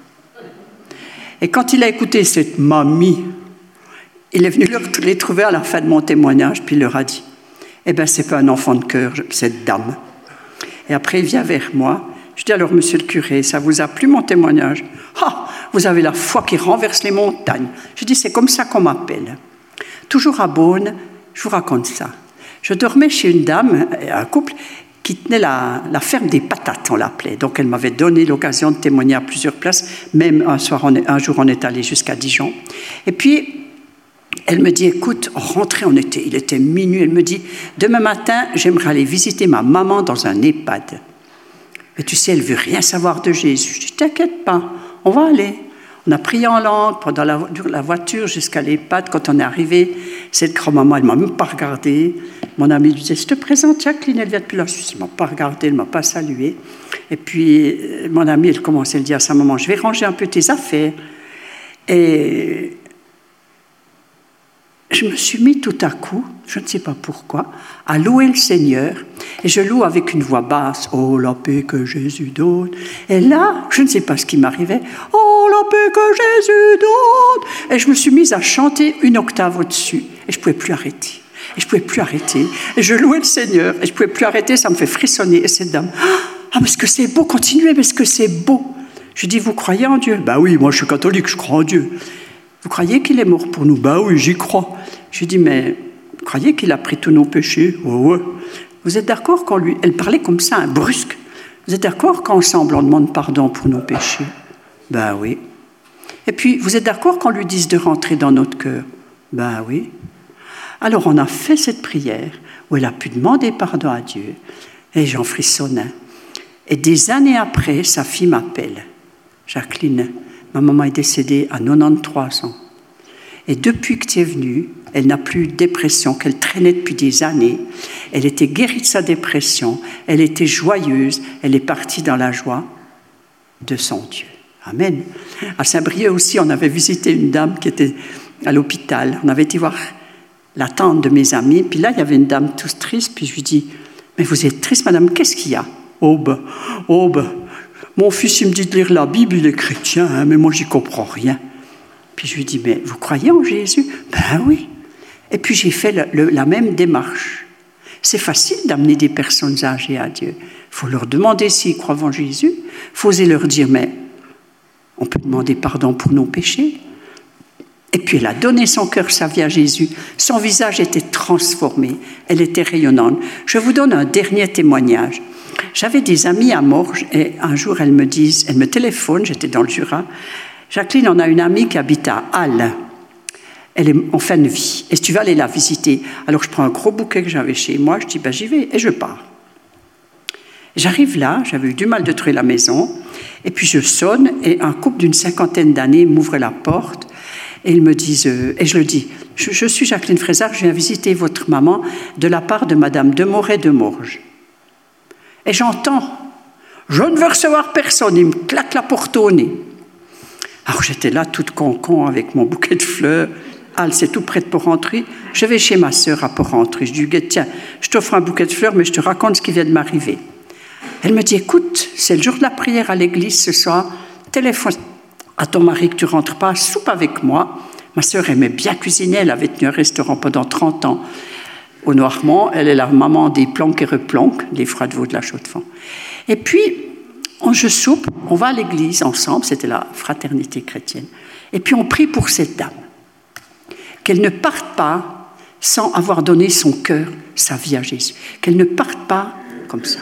S2: Et quand il a écouté cette mamie, il est venu les trouver à la fin de mon témoignage, puis il leur a dit, « Eh bien, ce n'est pas un enfant de cœur, cette dame. » Et après, il vient vers moi. Je dis, « Alors, monsieur le curé, ça vous a plu mon témoignage ? » « Ah, vous avez la foi qui renverse les montagnes. » Je dis, « C'est comme ça qu'on m'appelle. » Toujours à Beaune, je vous raconte ça. Je dormais chez une dame, un couple, qui tenait la ferme des patates, on l'appelait. Donc, elle m'avait donné l'occasion de témoigner à plusieurs places. Même un jour, on est allé jusqu'à Dijon. Et puis, elle me dit, écoute, rentrez, il était minuit. Elle me dit, demain matin, j'aimerais aller visiter ma maman dans un EHPAD. Mais tu sais, elle ne veut rien savoir de Jésus. Je dis, t'inquiète pas, on va aller. On a prié en langue pendant la voiture jusqu'à l'EHPAD. Quand on est arrivé, cette grand-maman, elle ne m'a même pas regardée. Mon ami lui disait, je te présente Jacqueline, elle vient depuis la Suisse. Elle ne m'a pas regardée, elle ne m'a pas saluée. Et puis, mon ami, elle commençait à dire à sa maman, je vais ranger un peu tes affaires. Et je me suis mis tout à coup, je ne sais pas pourquoi, à louer le Seigneur. Et je loue avec une voix basse, « Oh, la paix que Jésus donne ». Et là, je ne sais pas ce qui m'arrivait, « Oh, la paix que Jésus donne ». Et je me suis mise à chanter une octave au-dessus. Et je ne pouvais plus arrêter. Et je ne pouvais plus arrêter. Et je louais le Seigneur. Et je ne pouvais plus arrêter, ça me fait frissonner. Et cette dame, « Ah, mais est-ce que c'est beau, continuez, mais est-ce que c'est beau ?» Je dis, « Vous croyez en Dieu ?»« Ben oui, moi je suis catholique, je crois en Dieu. » « Vous croyez qu'il est mort pour nous ?»« Ben oui, j'y crois. » Je dis, « Mais vous croyez qu'il a pris tous nos péchés ?»« Ouais. » Vous êtes d'accord quand lui... Elle parlait comme ça, brusque. « Vous êtes d'accord quand ensemble on demande pardon pour nos péchés ?»« Ben oui. » Et puis, vous êtes d'accord qu'on lui dise de rentrer dans notre cœur ? Ben oui. Alors, on a fait cette prière où elle a pu demander pardon à Dieu. Et j'en frissonnais. Et des années après, sa fille m'appelle. « Jacqueline, ma maman est décédée à 93 ans. Et depuis que tu es venue, elle n'a plus de dépression, qu'elle traînait depuis des années. Elle était guérie de sa dépression, elle était joyeuse, elle est partie dans la joie de son Dieu. Amen. À Saint-Brieuc aussi, on avait visité une dame qui était à l'hôpital. On avait été voir la tante de mes amis, puis là, il y avait une dame toute triste, puis je lui dis, mais vous êtes triste, madame, qu'est-ce qu'il y a? Oh ben, mon fils, il me dit de lire la Bible, il est chrétien, hein, mais moi, j'y comprends rien. Puis je lui dis, mais vous croyez en Jésus? Ben oui. Et puis j'ai fait la même démarche. C'est facile d'amener des personnes âgées à Dieu. Il faut leur demander s'ils croient en Jésus. Il faut oser leur dire, mais on peut demander pardon pour nos péchés. Et puis elle a donné son cœur, sa vie à Jésus. Son visage était transformé. Elle était rayonnante. Je vous donne un dernier témoignage. J'avais des amis à Morges et un jour elles me téléphonent, j'étais dans le Jura. Jacqueline, on a une amie qui habite à Halle. Elle est en fin de vie. Est-ce que tu vas aller la visiter? Alors je prends un gros bouquet que j'avais chez moi, je dis ben, j'y vais et je pars. J'arrive là, j'avais eu du mal de trouver la maison, et puis je sonne et un couple d'une 50aine d'années m'ouvre la porte et ils me disent, et je le dis, je suis Jacqueline Frézard, je viens visiter votre maman de la part de Madame Demoret de Morges. Et j'entends, je ne veux recevoir personne, il me claque la porte au nez. Alors j'étais là toute con avec mon bouquet de fleurs. Halle, c'est tout près de Porrentruy. Je vais chez ma sœur à Porrentruy. Je dis, tiens, je t'offre un bouquet de fleurs, mais je te raconte ce qui vient de m'arriver. Elle me dit, écoute, c'est le jour de la prière à l'église ce soir. Téléphone à ton mari que tu rentres pas, soupe avec moi. Ma sœur aimait bien cuisiner. Elle avait tenu un restaurant pendant 30 ans au Noirmont. Elle est la maman des planques et replanques, des froids de veau de la Chaux-de-Fonds. Et puis, je soupe, on va à l'église ensemble, c'était la fraternité chrétienne. Et puis on prie pour cette dame, qu'elle ne parte pas sans avoir donné son cœur, sa vie à Jésus. Qu'elle ne parte pas comme ça.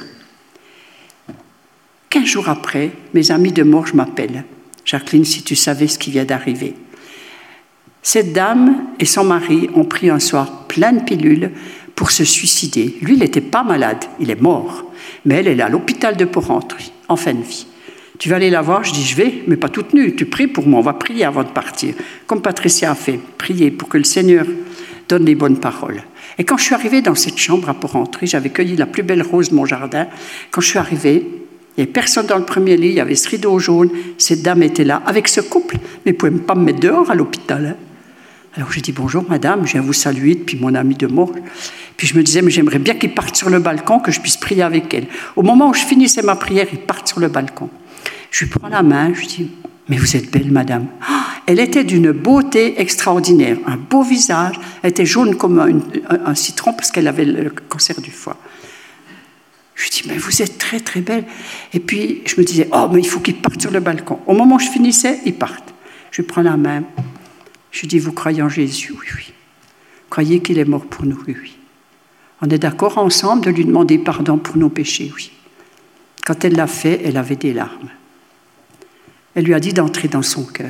S2: 15 jours après, mes amis de Morges m'appellent. Jacqueline, si tu savais ce qui vient d'arriver. Cette dame et son mari ont pris un soir plein de pilules pour se suicider. Lui, il n'était pas malade, il est mort. Mais elle est à l'hôpital de Porrentruy, en fin de vie. Tu vas aller la voir? Je dis, je vais, mais pas toute nue. Tu pries pour moi, on va prier avant de partir. Comme Patricia a fait, prier pour que le Seigneur donne les bonnes paroles. Et quand je suis arrivée dans cette chambre à Porrentruy, j'avais cueilli la plus belle rose de mon jardin. Quand je suis arrivée, il n'y avait personne dans le premier lit, il y avait ce rideau jaune, cette dame était là, avec ce couple, mais vous ne pouvez pas me mettre dehors à l'hôpital. Hein. Alors j'ai dit, bonjour madame, je viens vous saluer depuis mon ami de Morges. Puis je me disais, mais j'aimerais bien qu'ils partent sur le balcon, que je puisse prier avec elle. Au moment où je finissais ma prière, ils partent sur le balcon. Je lui prends la main, je lui dis, mais vous êtes belle madame. Elle était d'une beauté extraordinaire, un beau visage, elle était jaune comme un citron parce qu'elle avait le cancer du foie. Je lui dis, mais vous êtes très très belle. Et puis je me disais, oh mais il faut qu'ils partent sur le balcon. Au moment où je finissais, ils partent. Je lui prends la main, je lui dis, vous croyez en Jésus? Oui, oui. Croyez qu'il est mort pour nous? Oui, oui. On est d'accord ensemble de lui demander pardon pour nos péchés? Oui. Quand elle l'a fait, elle avait des larmes. Elle lui a dit d'entrer dans son cœur.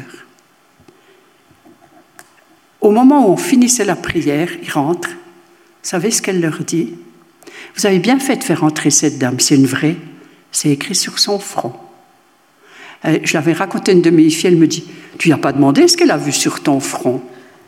S2: Au moment où on finissait la prière, ils rentrent. Vous savez ce qu'elle leur dit? Vous avez bien fait de faire entrer cette dame, c'est une vraie. C'est écrit sur son front. Je l'avais raconté à une de mes filles, elle me dit, tu n'as pas demandé ce qu'elle a vu sur ton front?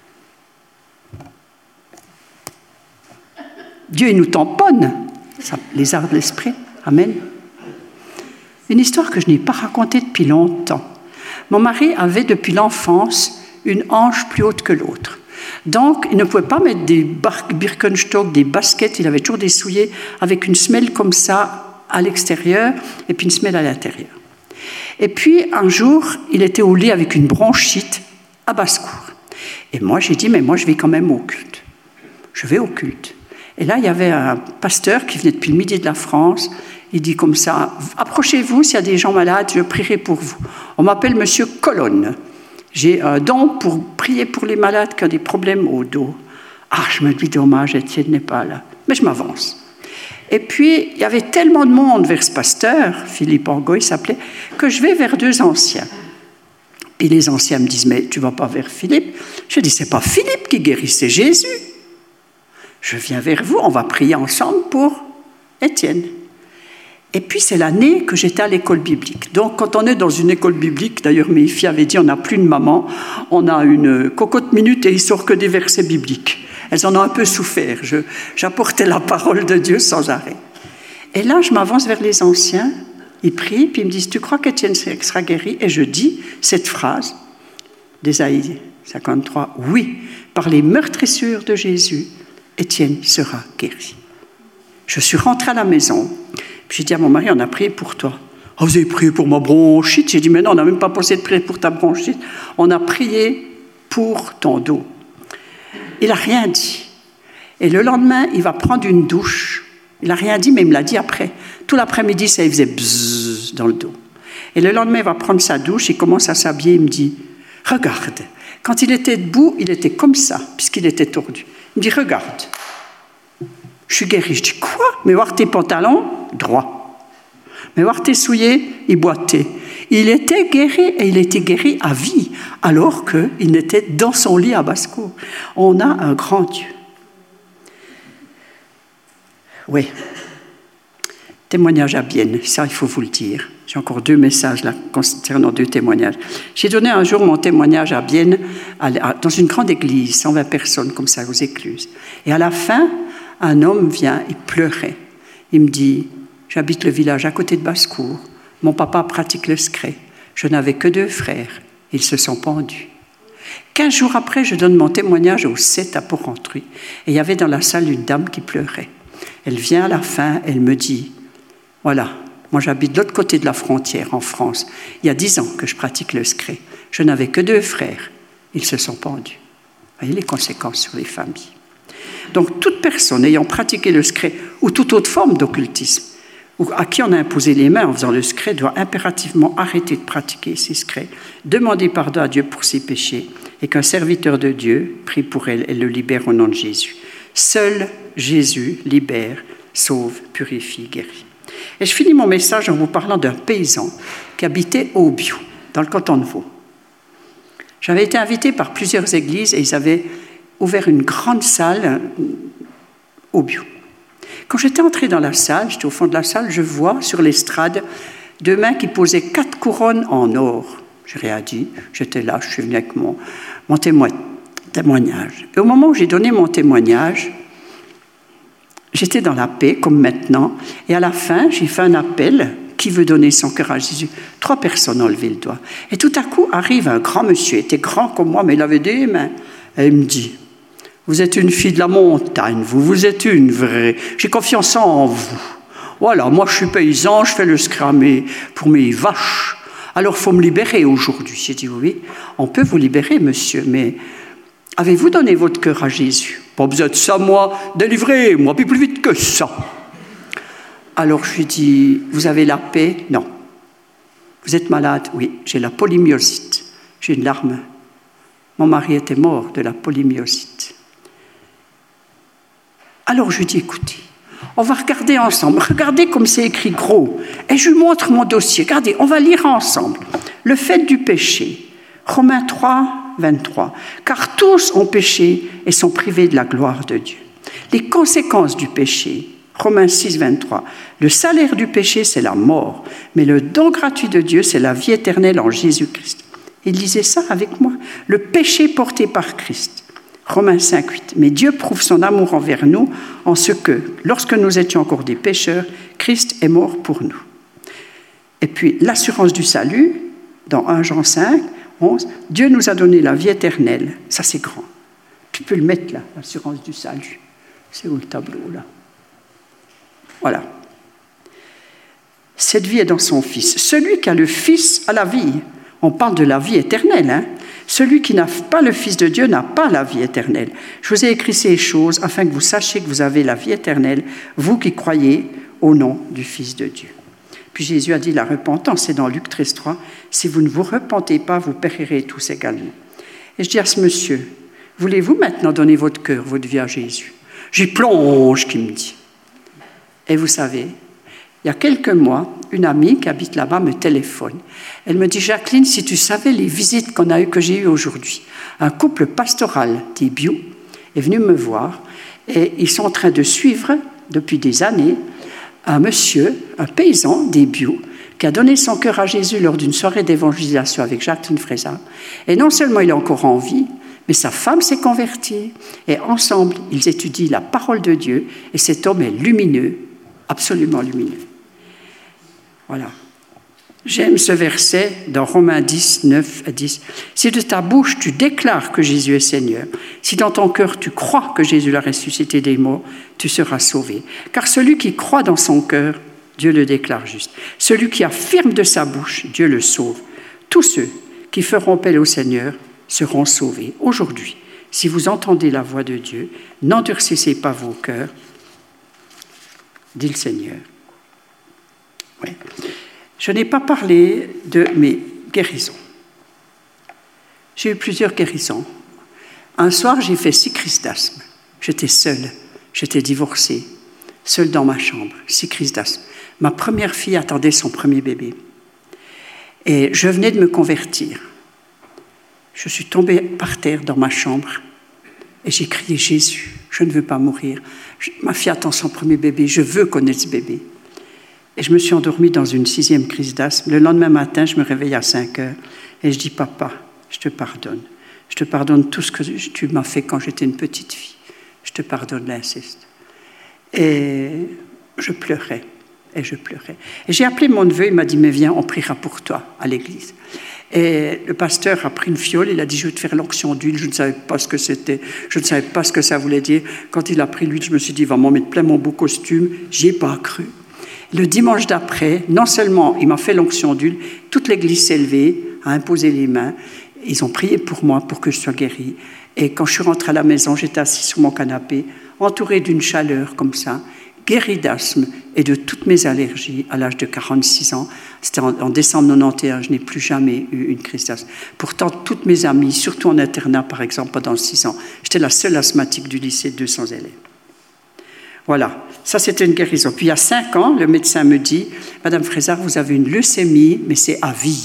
S2: Dieu, il nous tamponne, les arts de l'esprit. Amen. Une histoire que je n'ai pas racontée depuis longtemps. Mon mari avait depuis l'enfance une hanche plus haute que l'autre. Donc, il ne pouvait pas mettre des Birkenstock, des baskets, il avait toujours des souliers avec une semelle comme ça à l'extérieur et puis une semelle à l'intérieur. Et puis, un jour, il était au lit avec une bronchite à basse-cour. Et moi, j'ai dit, mais moi, je vais quand même au culte. Je vais au culte. Et là, il y avait un pasteur qui venait depuis le midi de la France. Il dit comme ça, approchez-vous, s'il y a des gens malades, je prierai pour vous. On m'appelle Monsieur Colonne. J'ai un don pour prier pour les malades qui ont des problèmes au dos. Ah, je me dis, dommage, Étienne n'est pas là. Mais je m'avance. Et puis, il y avait tellement de monde vers ce pasteur, Philippe Orgo, il s'appelait, que je vais vers deux anciens. Puis les anciens me disent, mais tu ne vas pas vers Philippe? Je dis, c'est pas Philippe qui guérit, c'est Jésus. Je viens vers vous, on va prier ensemble pour Étienne. Et puis, c'est l'année que j'étais à l'école biblique. Donc, quand on est dans une école biblique, d'ailleurs, mes filles avaient dit, on n'a plus de maman, on a une cocotte minute et il sort que des versets bibliques. Elles en ont un peu souffert. J'apportais la parole de Dieu sans arrêt. Et là, je m'avance vers les anciens, ils prient, puis ils me disent, tu crois qu'Étienne sera guéri? Et je dis cette phrase d'Ésaïe 53, oui, par les meurtrissures de Jésus, Étienne sera guéri. Je suis rentrée à la maison, puis j'ai dit à mon mari, on a prié pour toi. Oh, vous avez prié pour ma bronchite? J'ai dit, mais non, on n'a même pas pensé de prier pour ta bronchite, on a prié pour ton dos. Il n'a rien dit. Et le lendemain, il va prendre une douche. Il n'a rien dit, mais il me l'a dit après. Tout l'après-midi, ça, il faisait bzzz dans le dos. Et le lendemain, il va prendre sa douche, il commence à s'habiller, il me dit, regarde, quand il était debout, il était comme ça, puisqu'il était tordu. Il me dit, regarde, je suis guéri. Je dis, quoi? Mais voir tes pantalons, droit. Mais voir tes souliers, ils boitaient. Il était guéri, et il était guéri à vie, alors qu'il était dans son lit à basse-cour. On a un grand Dieu. Oui. Témoignage à Bienne, ça il faut vous le dire. J'ai encore 2 messages là concernant 2 témoignages. J'ai donné un jour mon témoignage à Bienne, dans une grande église, 120 personnes comme ça aux écluses. Et à la fin, un homme vient, il pleurait. Il me dit, j'habite le village à côté de Basse-Cour, mon papa pratique le scré, je n'avais que 2 frères, ils se sont pendus. 15 jours après, je donne mon témoignage au 7 à Porrentruy. Et il y avait dans la salle une dame qui pleurait. Elle vient à la fin, elle me dit, voilà, moi j'habite de l'autre côté de la frontière, en France. Il y a 10 ans que je pratique le scré. Je n'avais que 2 frères. Ils se sont pendus. Vous voyez les conséquences sur les familles. Donc toute personne ayant pratiqué le scré ou toute autre forme d'occultisme, ou à qui on a imposé les mains en faisant le scré, doit impérativement arrêter de pratiquer ces scrés, demander pardon à Dieu pour ses péchés, et qu'un serviteur de Dieu prie pour elle et le libère au nom de Jésus. Seul Jésus libère, sauve, purifie, guérit. Et je finis mon message en vous parlant d'un paysan qui habitait au Bio, dans le canton de Vaud. J'avais été invitée par plusieurs églises et ils avaient ouvert une grande salle au Bio. Quand j'étais entrée dans la salle, j'étais au fond de la salle, je vois sur l'estrade 2 mains qui posaient 4 couronnes en or. Je n'ai rien dit, j'étais là, je suis venue avec mon témoignage. Et au moment où j'ai donné mon témoignage, j'étais dans la paix, comme maintenant, et à la fin, j'ai fait un appel, qui veut donner son cœur à Jésus? 3 personnes ont levé le doigt. Et tout à coup, arrive un grand monsieur, il était grand comme moi, mais il avait des mains. Et il me dit, vous êtes une fille de la montagne, vous êtes une vraie, j'ai confiance en vous. Voilà, moi je suis paysan, je fais le scramé pour mes vaches. Alors il faut me libérer aujourd'hui. J'ai dit, oui, on peut vous libérer, monsieur, mais avez-vous donné votre cœur à Jésus? Pas besoin de ça, moi, délivrez-moi, puis plus vite que ça. Alors je lui dis, vous avez la paix? Non. Vous êtes malade? Oui, j'ai la polymyosite, j'ai une larme. Mon mari était mort de la polymyosite. Alors je lui dis, écoutez, on va regarder ensemble. Regardez comme c'est écrit gros. Et je lui montre mon dossier. Regardez, on va lire ensemble. Le fait du péché. Romains 3, 23. Car tous ont péché et sont privés de la gloire de Dieu. Les conséquences du péché. Romains 6, 23. Le salaire du péché, c'est la mort. Mais le don gratuit de Dieu, c'est la vie éternelle en Jésus-Christ. Il lisait ça avec moi. Le péché porté par Christ. Romains 5, 8. Mais Dieu prouve son amour envers nous en ce que, lorsque nous étions encore des pécheurs, Christ est mort pour nous. Et puis, l'assurance du salut, dans 1 Jean 5, 11, Dieu nous a donné la vie éternelle. Ça, c'est grand. Tu peux le mettre là, l'assurance du salut. C'est où le tableau, là? Voilà. Cette vie est dans son Fils. Celui qui a le Fils a la vie. On parle de la vie éternelle, hein? Celui qui n'a pas le Fils de Dieu n'a pas la vie éternelle. Je vous ai écrit ces choses afin que vous sachiez que vous avez la vie éternelle, vous qui croyez au nom du Fils de Dieu. Puis Jésus a dit la repentance, c'est dans Luc 13, 3, si vous ne vous repentez pas, vous périrez tous également. Et je dis à ce monsieur, voulez-vous maintenant donner votre cœur, votre vie à Jésus? J'y plonge, qui me dit. Et vous savez, il y a quelques mois, une amie qui habite là-bas me téléphone. Elle me dit, Jacqueline, si tu savais les visites que j'ai eues aujourd'hui. Un couple pastoral des Bio est venu me voir et ils sont en train de suivre depuis des années un monsieur, un paysan des Bio, qui a donné son cœur à Jésus lors d'une soirée d'évangélisation avec Jacqueline Frézat. Et non seulement il est encore en vie, mais sa femme s'est convertie. Et ensemble, ils étudient la parole de Dieu. Et cet homme est lumineux, absolument lumineux. Voilà. J'aime ce verset dans Romains 10, 9 à 10. « Si de ta bouche tu déclares que Jésus est Seigneur, si dans ton cœur tu crois que Jésus l'a ressuscité des morts, tu seras sauvé. Car celui qui croit dans son cœur, Dieu le déclare juste. Celui qui affirme de sa bouche, Dieu le sauve. Tous ceux qui feront appel au Seigneur seront sauvés. Aujourd'hui, si vous entendez la voix de Dieu, n'endurcissez pas vos cœurs, dit le Seigneur. » Ouais. Je n'ai pas parlé de mes guérisons. J'ai eu plusieurs guérisons. Un soir, j'ai fait 6 crises d'asthme. J'étais seule, j'étais divorcée, seule dans ma chambre, 6 crises d'asthme. Ma première fille attendait son premier bébé. Et je venais de me convertir. Je suis tombée par terre dans ma chambre et j'ai crié « Jésus, je ne veux pas mourir. Ma fille attend son premier bébé, je veux connaître ce bébé. » Et je me suis endormie dans une 6e crise d'asthme. Le lendemain matin, je me réveille à 5 heures et je dis « Papa, je te pardonne. Je te pardonne tout ce que tu m'as fait quand j'étais une petite fille. Je te pardonne l'inceste. » Et je pleurais. Et je pleurais. Et j'ai appelé mon neveu, il m'a dit « Mais viens, on priera pour toi à l'église. » Et le pasteur a pris une fiole, il a dit « Je vais te faire l'onction d'huile. » Je ne savais pas ce que c'était, je ne savais pas ce que ça voulait dire. Quand il a pris l'huile, je me suis dit « Il va m'en mettre plein mon beau costume. » J'y ai pas cru. Le dimanche d'après, non seulement il m'a fait l'onction d'huile, toute l'église s'est levée, a imposé les mains. Ils ont prié pour moi, pour que je sois guérie. Et quand je suis rentrée à la maison, j'étais assise sur mon canapé, entourée d'une chaleur comme ça, guérie d'asthme et de toutes mes allergies à l'âge de 46 ans. C'était en décembre 91, je n'ai plus jamais eu une crise d'asthme. Pourtant, toutes mes amies, surtout en internat par exemple, pendant 6 ans, j'étais la seule asthmatique du lycée de 200 élèves. Voilà, ça c'était une guérison. Puis il y a 5 ans, le médecin me dit « Madame Frézard, vous avez une leucémie, mais c'est à vie. »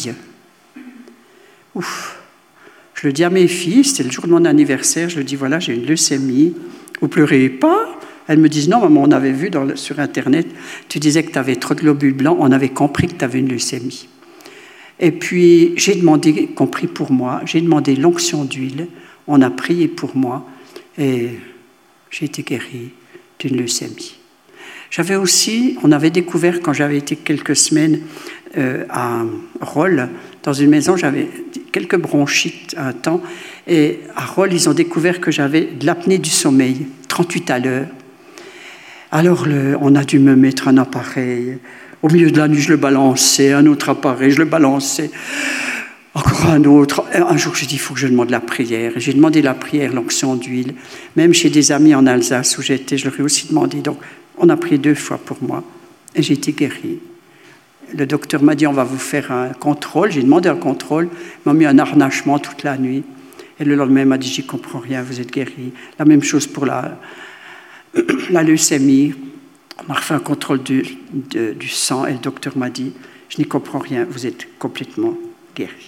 S2: Ouf. Je le dis à mes filles, c'était le jour de mon anniversaire, je leur dis « Voilà, j'ai une leucémie. Vous pleurez pas ?» Elles me disent « Non, maman, on avait vu sur Internet, tu disais que tu avais trop de globules blancs, on avait compris que tu avais une leucémie. » Et puis j'ai demandé, compris pour moi, j'ai demandé l'onction d'huile, on a prié pour moi et j'ai été guérie d'une leucémie. J'avais aussi, on avait découvert quand j'avais été quelques semaines à Rolle, dans une maison, j'avais quelques bronchites à un temps, et à Rolle, ils ont découvert que j'avais de l'apnée du sommeil, 38 à l'heure. Alors, on a dû me mettre un appareil. Au milieu de la nuit, je le balançais, un autre appareil, je le balançais, encore un autre. Un jour, j'ai dit, il faut que je demande la prière. J'ai demandé la prière, l'onction d'huile. Même chez des amis en Alsace où j'étais, je leur ai aussi demandé. Donc, on a prié 2 fois pour moi et j'ai été guérie. Le docteur m'a dit, on va vous faire un contrôle. J'ai demandé un contrôle. Il m'a mis un harnachement toute la nuit. Et le lendemain, il m'a dit, j'y comprends rien, vous êtes guérie. La même chose pour la leucémie. On a refait un contrôle du sang et le docteur m'a dit, je n'y comprends rien, vous êtes complètement guérie.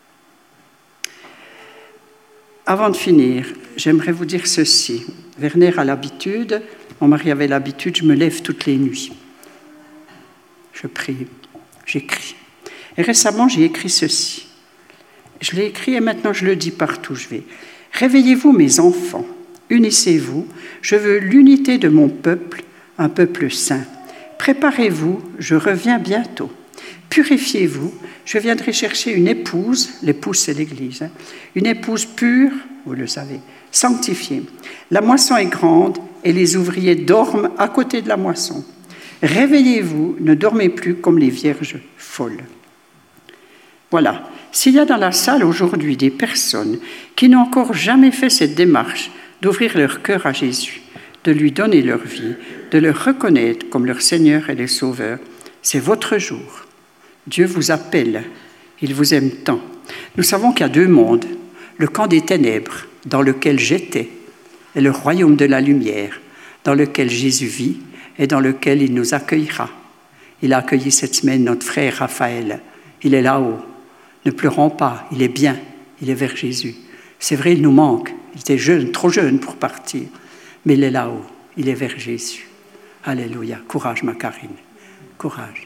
S2: Avant de finir, j'aimerais vous dire ceci. Werner a l'habitude, mon mari avait l'habitude, je me lève toutes les nuits. Je prie, j'écris. Et récemment, j'ai écrit ceci. Je l'ai écrit et maintenant je le dis partout. Je vais. Réveillez-vous, mes enfants, unissez-vous. Je veux l'unité de mon peuple, un peuple saint. Préparez-vous, je reviens bientôt. Purifiez-vous, je viendrai chercher une épouse, l'épouse c'est l'Église, une épouse pure, vous le savez, sanctifiée. La moisson est grande et les ouvriers dorment à côté de la moisson. Réveillez-vous, ne dormez plus comme les vierges folles. Voilà, s'il y a dans la salle aujourd'hui des personnes qui n'ont encore jamais fait cette démarche d'ouvrir leur cœur à Jésus, de lui donner leur vie, de le reconnaître comme leur Seigneur et leur Sauveur, c'est votre jour. Dieu vous appelle, il vous aime tant. Nous savons qu'il y a 2 mondes, le camp des ténèbres, dans lequel j'étais, et le royaume de la lumière, dans lequel Jésus vit et dans lequel il nous accueillera. Il a accueilli cette semaine notre frère Raphaël, il est là-haut. Ne pleurons pas, il est bien, il est vers Jésus. C'est vrai, il nous manque, il était jeune, trop jeune pour partir, mais il est là-haut, il est vers Jésus. Alléluia. Courage, ma Karine. Courage.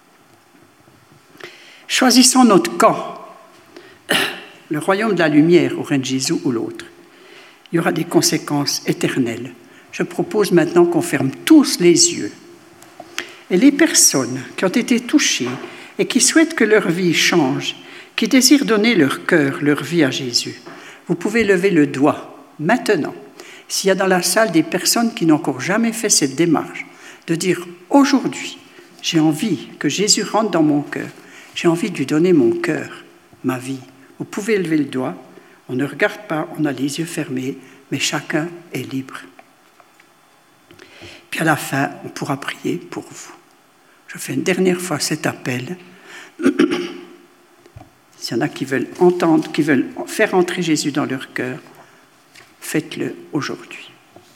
S2: Choisissons notre camp. Le royaume de la lumière au règne de Jésus ou l'autre. Il y aura des conséquences éternelles. Je propose maintenant qu'on ferme tous les yeux. Et les personnes qui ont été touchées et qui souhaitent que leur vie change, qui désirent donner leur cœur, leur vie à Jésus, vous pouvez lever le doigt maintenant. S'il y a dans la salle des personnes qui n'ont encore jamais fait cette démarche, de dire « Aujourd'hui, j'ai envie que Jésus rentre dans mon cœur, j'ai envie de lui donner mon cœur, ma vie », vous pouvez lever le doigt. On ne regarde pas, on a les yeux fermés, mais chacun est libre. Puis à la fin, on pourra prier pour vous. Je fais une dernière fois cet appel. S'il y en a qui veulent entendre, qui veulent faire entrer Jésus dans leur cœur, faites-le aujourd'hui.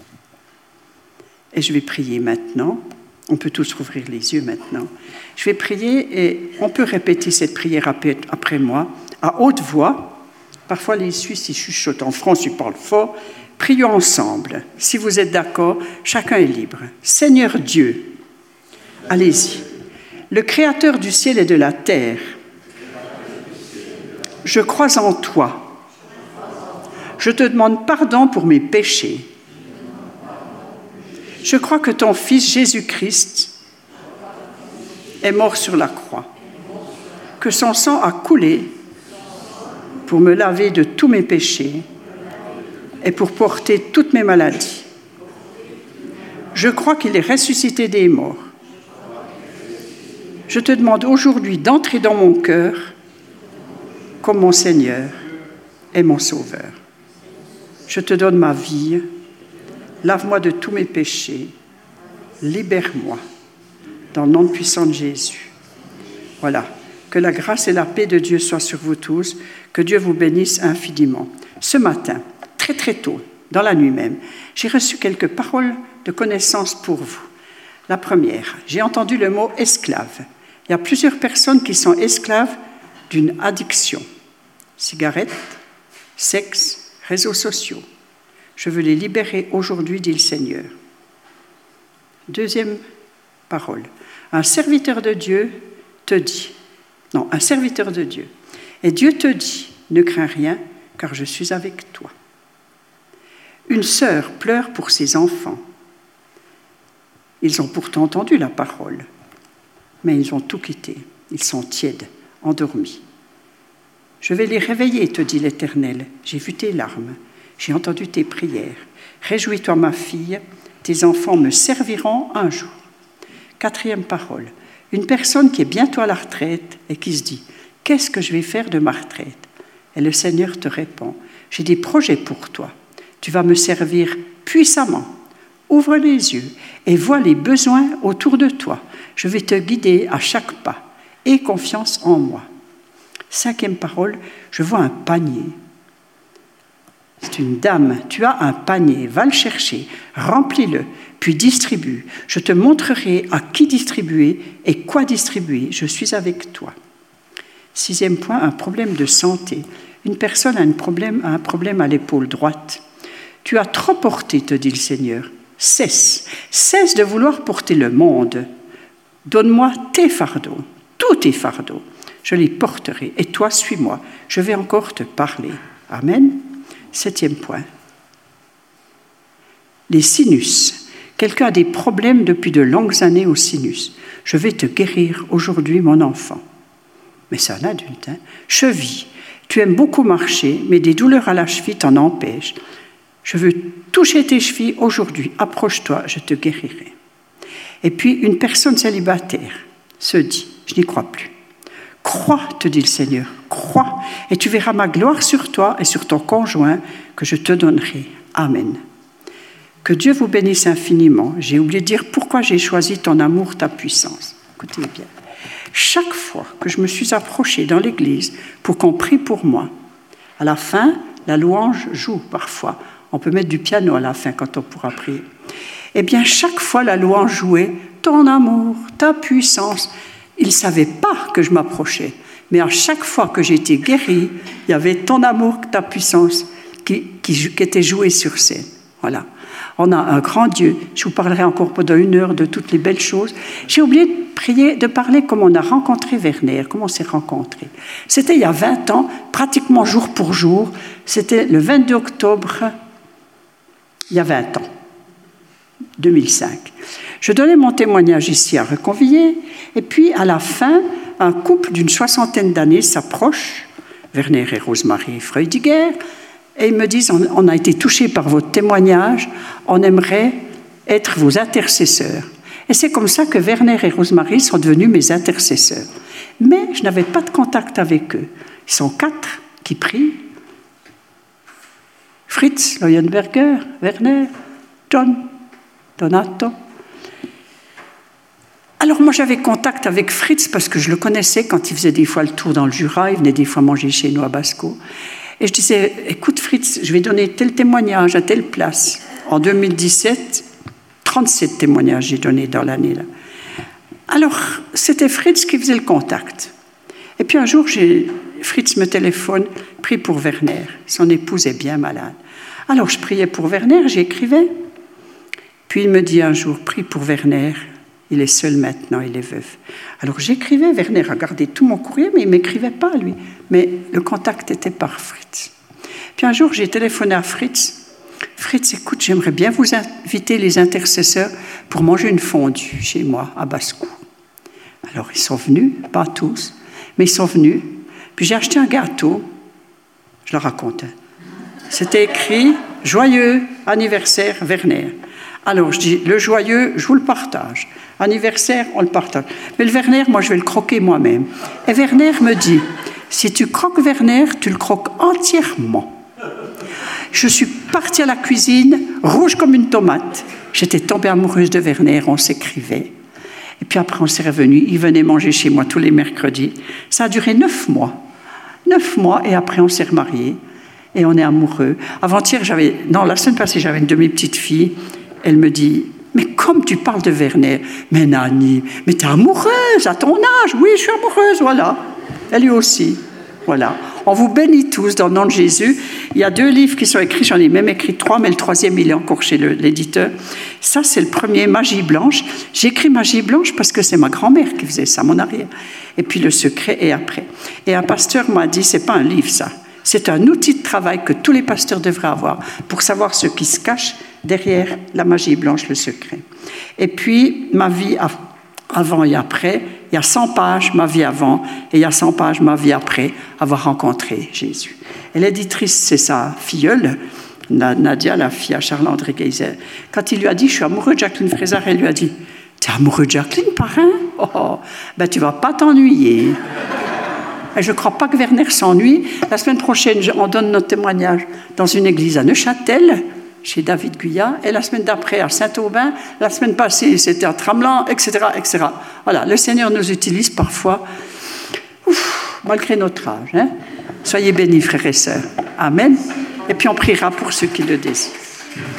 S2: Et je vais prier maintenant. On peut tous rouvrir les yeux maintenant. Je vais prier et on peut répéter cette prière après moi, à haute voix. Parfois les Suisses, ils chuchotent. En France, ils parlent fort. Prions ensemble. Si vous êtes d'accord, chacun est libre. Seigneur Dieu, allez-y. Le Créateur du ciel et de la terre, je crois en toi. Je te demande pardon pour mes péchés. Je crois que ton Fils Jésus-Christ est mort sur la croix, que son sang a coulé pour me laver de tous mes péchés et pour porter toutes mes maladies. Je crois qu'il est ressuscité des morts. Je te demande aujourd'hui d'entrer dans mon cœur comme mon Seigneur et mon Sauveur. Je te donne ma vie. Lave-moi de tous mes péchés, libère-moi, dans le nom puissant de Jésus. Voilà, que la grâce et la paix de Dieu soient sur vous tous, que Dieu vous bénisse infiniment. Ce matin, très très tôt, dans la nuit même, j'ai reçu quelques paroles de connaissance pour vous. La première, j'ai entendu le mot « esclave ». Il y a plusieurs personnes qui sont esclaves d'une addiction. Cigarettes, sexe, réseaux sociaux. Je veux les libérer aujourd'hui, dit le Seigneur. Deuxième parole. Un serviteur de Dieu te dit, un serviteur de Dieu. Et Dieu te dit, ne crains rien, car je suis avec toi. Une sœur pleure pour ses enfants. Ils ont pourtant entendu la parole, mais ils ont tout quitté. Ils sont tièdes, endormis. Je vais les réveiller, te dit l'Éternel. J'ai vu tes larmes. J'ai entendu tes prières. Réjouis-toi, ma fille, tes enfants me serviront un jour. Quatrième parole. Une personne qui est bientôt à la retraite et qui se dit « Qu'est-ce que je vais faire de ma retraite ?» Et le Seigneur te répond « J'ai des projets pour toi. Tu vas me servir puissamment. Ouvre les yeux et vois les besoins autour de toi. Je vais te guider à chaque pas. Aie confiance en moi. » Cinquième parole. Je vois un panier. C'est une dame, tu as un panier, va le chercher, remplis-le, puis distribue. Je te montrerai à qui distribuer et quoi distribuer. Je suis avec toi. Sixième point, un problème de santé. Une personne a un problème à l'épaule droite. Tu as trop porté, te dit le Seigneur. Cesse de vouloir porter le monde. Donne-moi tes fardeaux, tous tes fardeaux. Je les porterai et toi, suis-moi. Je vais encore te parler. Amen. Septième point. Les sinus. Quelqu'un a des problèmes depuis de longues années au sinus. Je vais te guérir aujourd'hui, mon enfant. Mais c'est un adulte, hein. Cheville. Tu aimes beaucoup marcher, mais des douleurs à la cheville t'en empêchent. Je veux toucher tes chevilles aujourd'hui. Approche-toi, je te guérirai. Et puis, une personne célibataire se dit, je n'y crois plus. Crois, te dit le Seigneur, crois, et tu verras ma gloire sur toi et sur ton conjoint que je te donnerai. Amen. Que Dieu vous bénisse infiniment. J'ai oublié de dire pourquoi j'ai choisi ton amour, ta puissance. Écoutez bien. Chaque fois que je me suis approchée dans l'église pour qu'on prie pour moi, à la fin, la louange joue parfois. On peut mettre du piano à la fin quand on pourra prier. Eh bien, chaque fois, la louange jouait ton amour, ta puissance. Ils ne savaient pas que je m'approchais, mais à chaque fois que j'ai été guérie, il y avait ton amour, ta puissance qui était jouée sur scène. Voilà. On a un grand Dieu. Je vous parlerai encore pendant 1 heure de toutes les belles choses. J'ai oublié de parler comment on a rencontré Werner, comment on s'est rencontrés. C'était il y a 20 ans, pratiquement jour pour jour. C'était le 22 octobre, il y a 20 ans, 2005. Je donnais mon témoignage ici à Reconvillers, et puis à la fin, un couple d'une 60aine d'années s'approche, Werner et Rosemarie Freudiger, et ils me disent, on a été touchés par votre témoignage, on aimerait être vos intercesseurs. Et c'est comme ça que Werner et Rosemarie sont devenus mes intercesseurs. Mais je n'avais pas de contact avec eux. Ils sont 4 qui prient. Fritz Leuenberger, Werner, John, Donato. Alors moi j'avais contact avec Fritz parce que je le connaissais quand il faisait des fois le tour dans le Jura, il venait des fois manger chez nous à Basco. Et je disais, écoute Fritz, je vais donner tel témoignage à telle place. En 2017, 37 témoignages j'ai donné dans l'année là. Alors c'était Fritz qui faisait le contact. Et puis un jour, Fritz me téléphone, prie pour Werner. Son épouse est bien malade. Alors je priais pour Werner, j'écrivais. Puis il me dit un jour, prie pour Werner. Il est seul maintenant, il est veuf. Alors j'écrivais, Werner a gardé tout mon courrier, mais il ne m'écrivait pas, lui. Mais le contact était par Fritz. Puis un jour, j'ai téléphoné à Fritz. Fritz, écoute, j'aimerais bien vous inviter les intercesseurs pour manger une fondue chez moi, à Bascou. Alors ils sont venus, pas tous, mais ils sont venus. Puis j'ai acheté un gâteau, je le raconte. C'était écrit « Joyeux anniversaire Werner ». Alors je dis « Le joyeux, je vous le partage ». Anniversaire, on le partage. Mais le Werner, moi, je vais le croquer moi-même. Et Werner me dit, si tu croques Werner, tu le croques entièrement. Je suis partie à la cuisine, rouge comme une tomate. J'étais tombée amoureuse de Werner, on s'écrivait. Et puis après, on s'est revenus. Il venait manger chez moi tous les mercredis. Ça a duré 9 mois. 9 mois, et après, on s'est remariés. Et on est amoureux. La semaine passée, j'avais une de mes petites filles. Elle me dit... Mais comme tu parles de Werner, mais Nani, mais t'es amoureuse à ton âge. Oui, je suis amoureuse, voilà. Elle lui aussi, voilà. On vous bénit tous dans le nom de Jésus. Il y a 2 livres qui sont écrits, j'en ai même écrit 3, mais le 3e, il est encore chez l'éditeur. Ça, c'est le premier, Magie Blanche. J'écris Magie Blanche parce que c'est ma grand-mère qui faisait ça, mon arrière. Et puis le secret est après. Et un pasteur m'a dit, c'est pas un livre, ça. C'est un outil de travail que tous les pasteurs devraient avoir pour savoir ce qui se cache derrière la magie blanche, le secret. Et puis, ma vie avant et après, il y a 100 pages, ma vie avant, et il y a 100 pages, ma vie après, avoir rencontré Jésus. Et l'éditrice, c'est sa filleule, Nadia, la fille à Charles-André Geyser. Quand il lui a dit, je suis amoureux de Jacqueline Frézard, elle lui a dit, t'es amoureux de Jacqueline, parrain? Oh, ben tu vas pas t'ennuyer. Et je ne crois pas que Werner s'ennuie. La semaine prochaine, on donne notre témoignage dans une église à Neuchâtel, chez David Guyat, et la semaine d'après à Saint-Aubin, la semaine passée c'était à Tramelan, etc., etc. Voilà, le Seigneur nous utilise parfois, malgré notre âge. Hein. Soyez bénis, frères et sœurs. Amen. Et puis on priera pour ceux qui le désirent.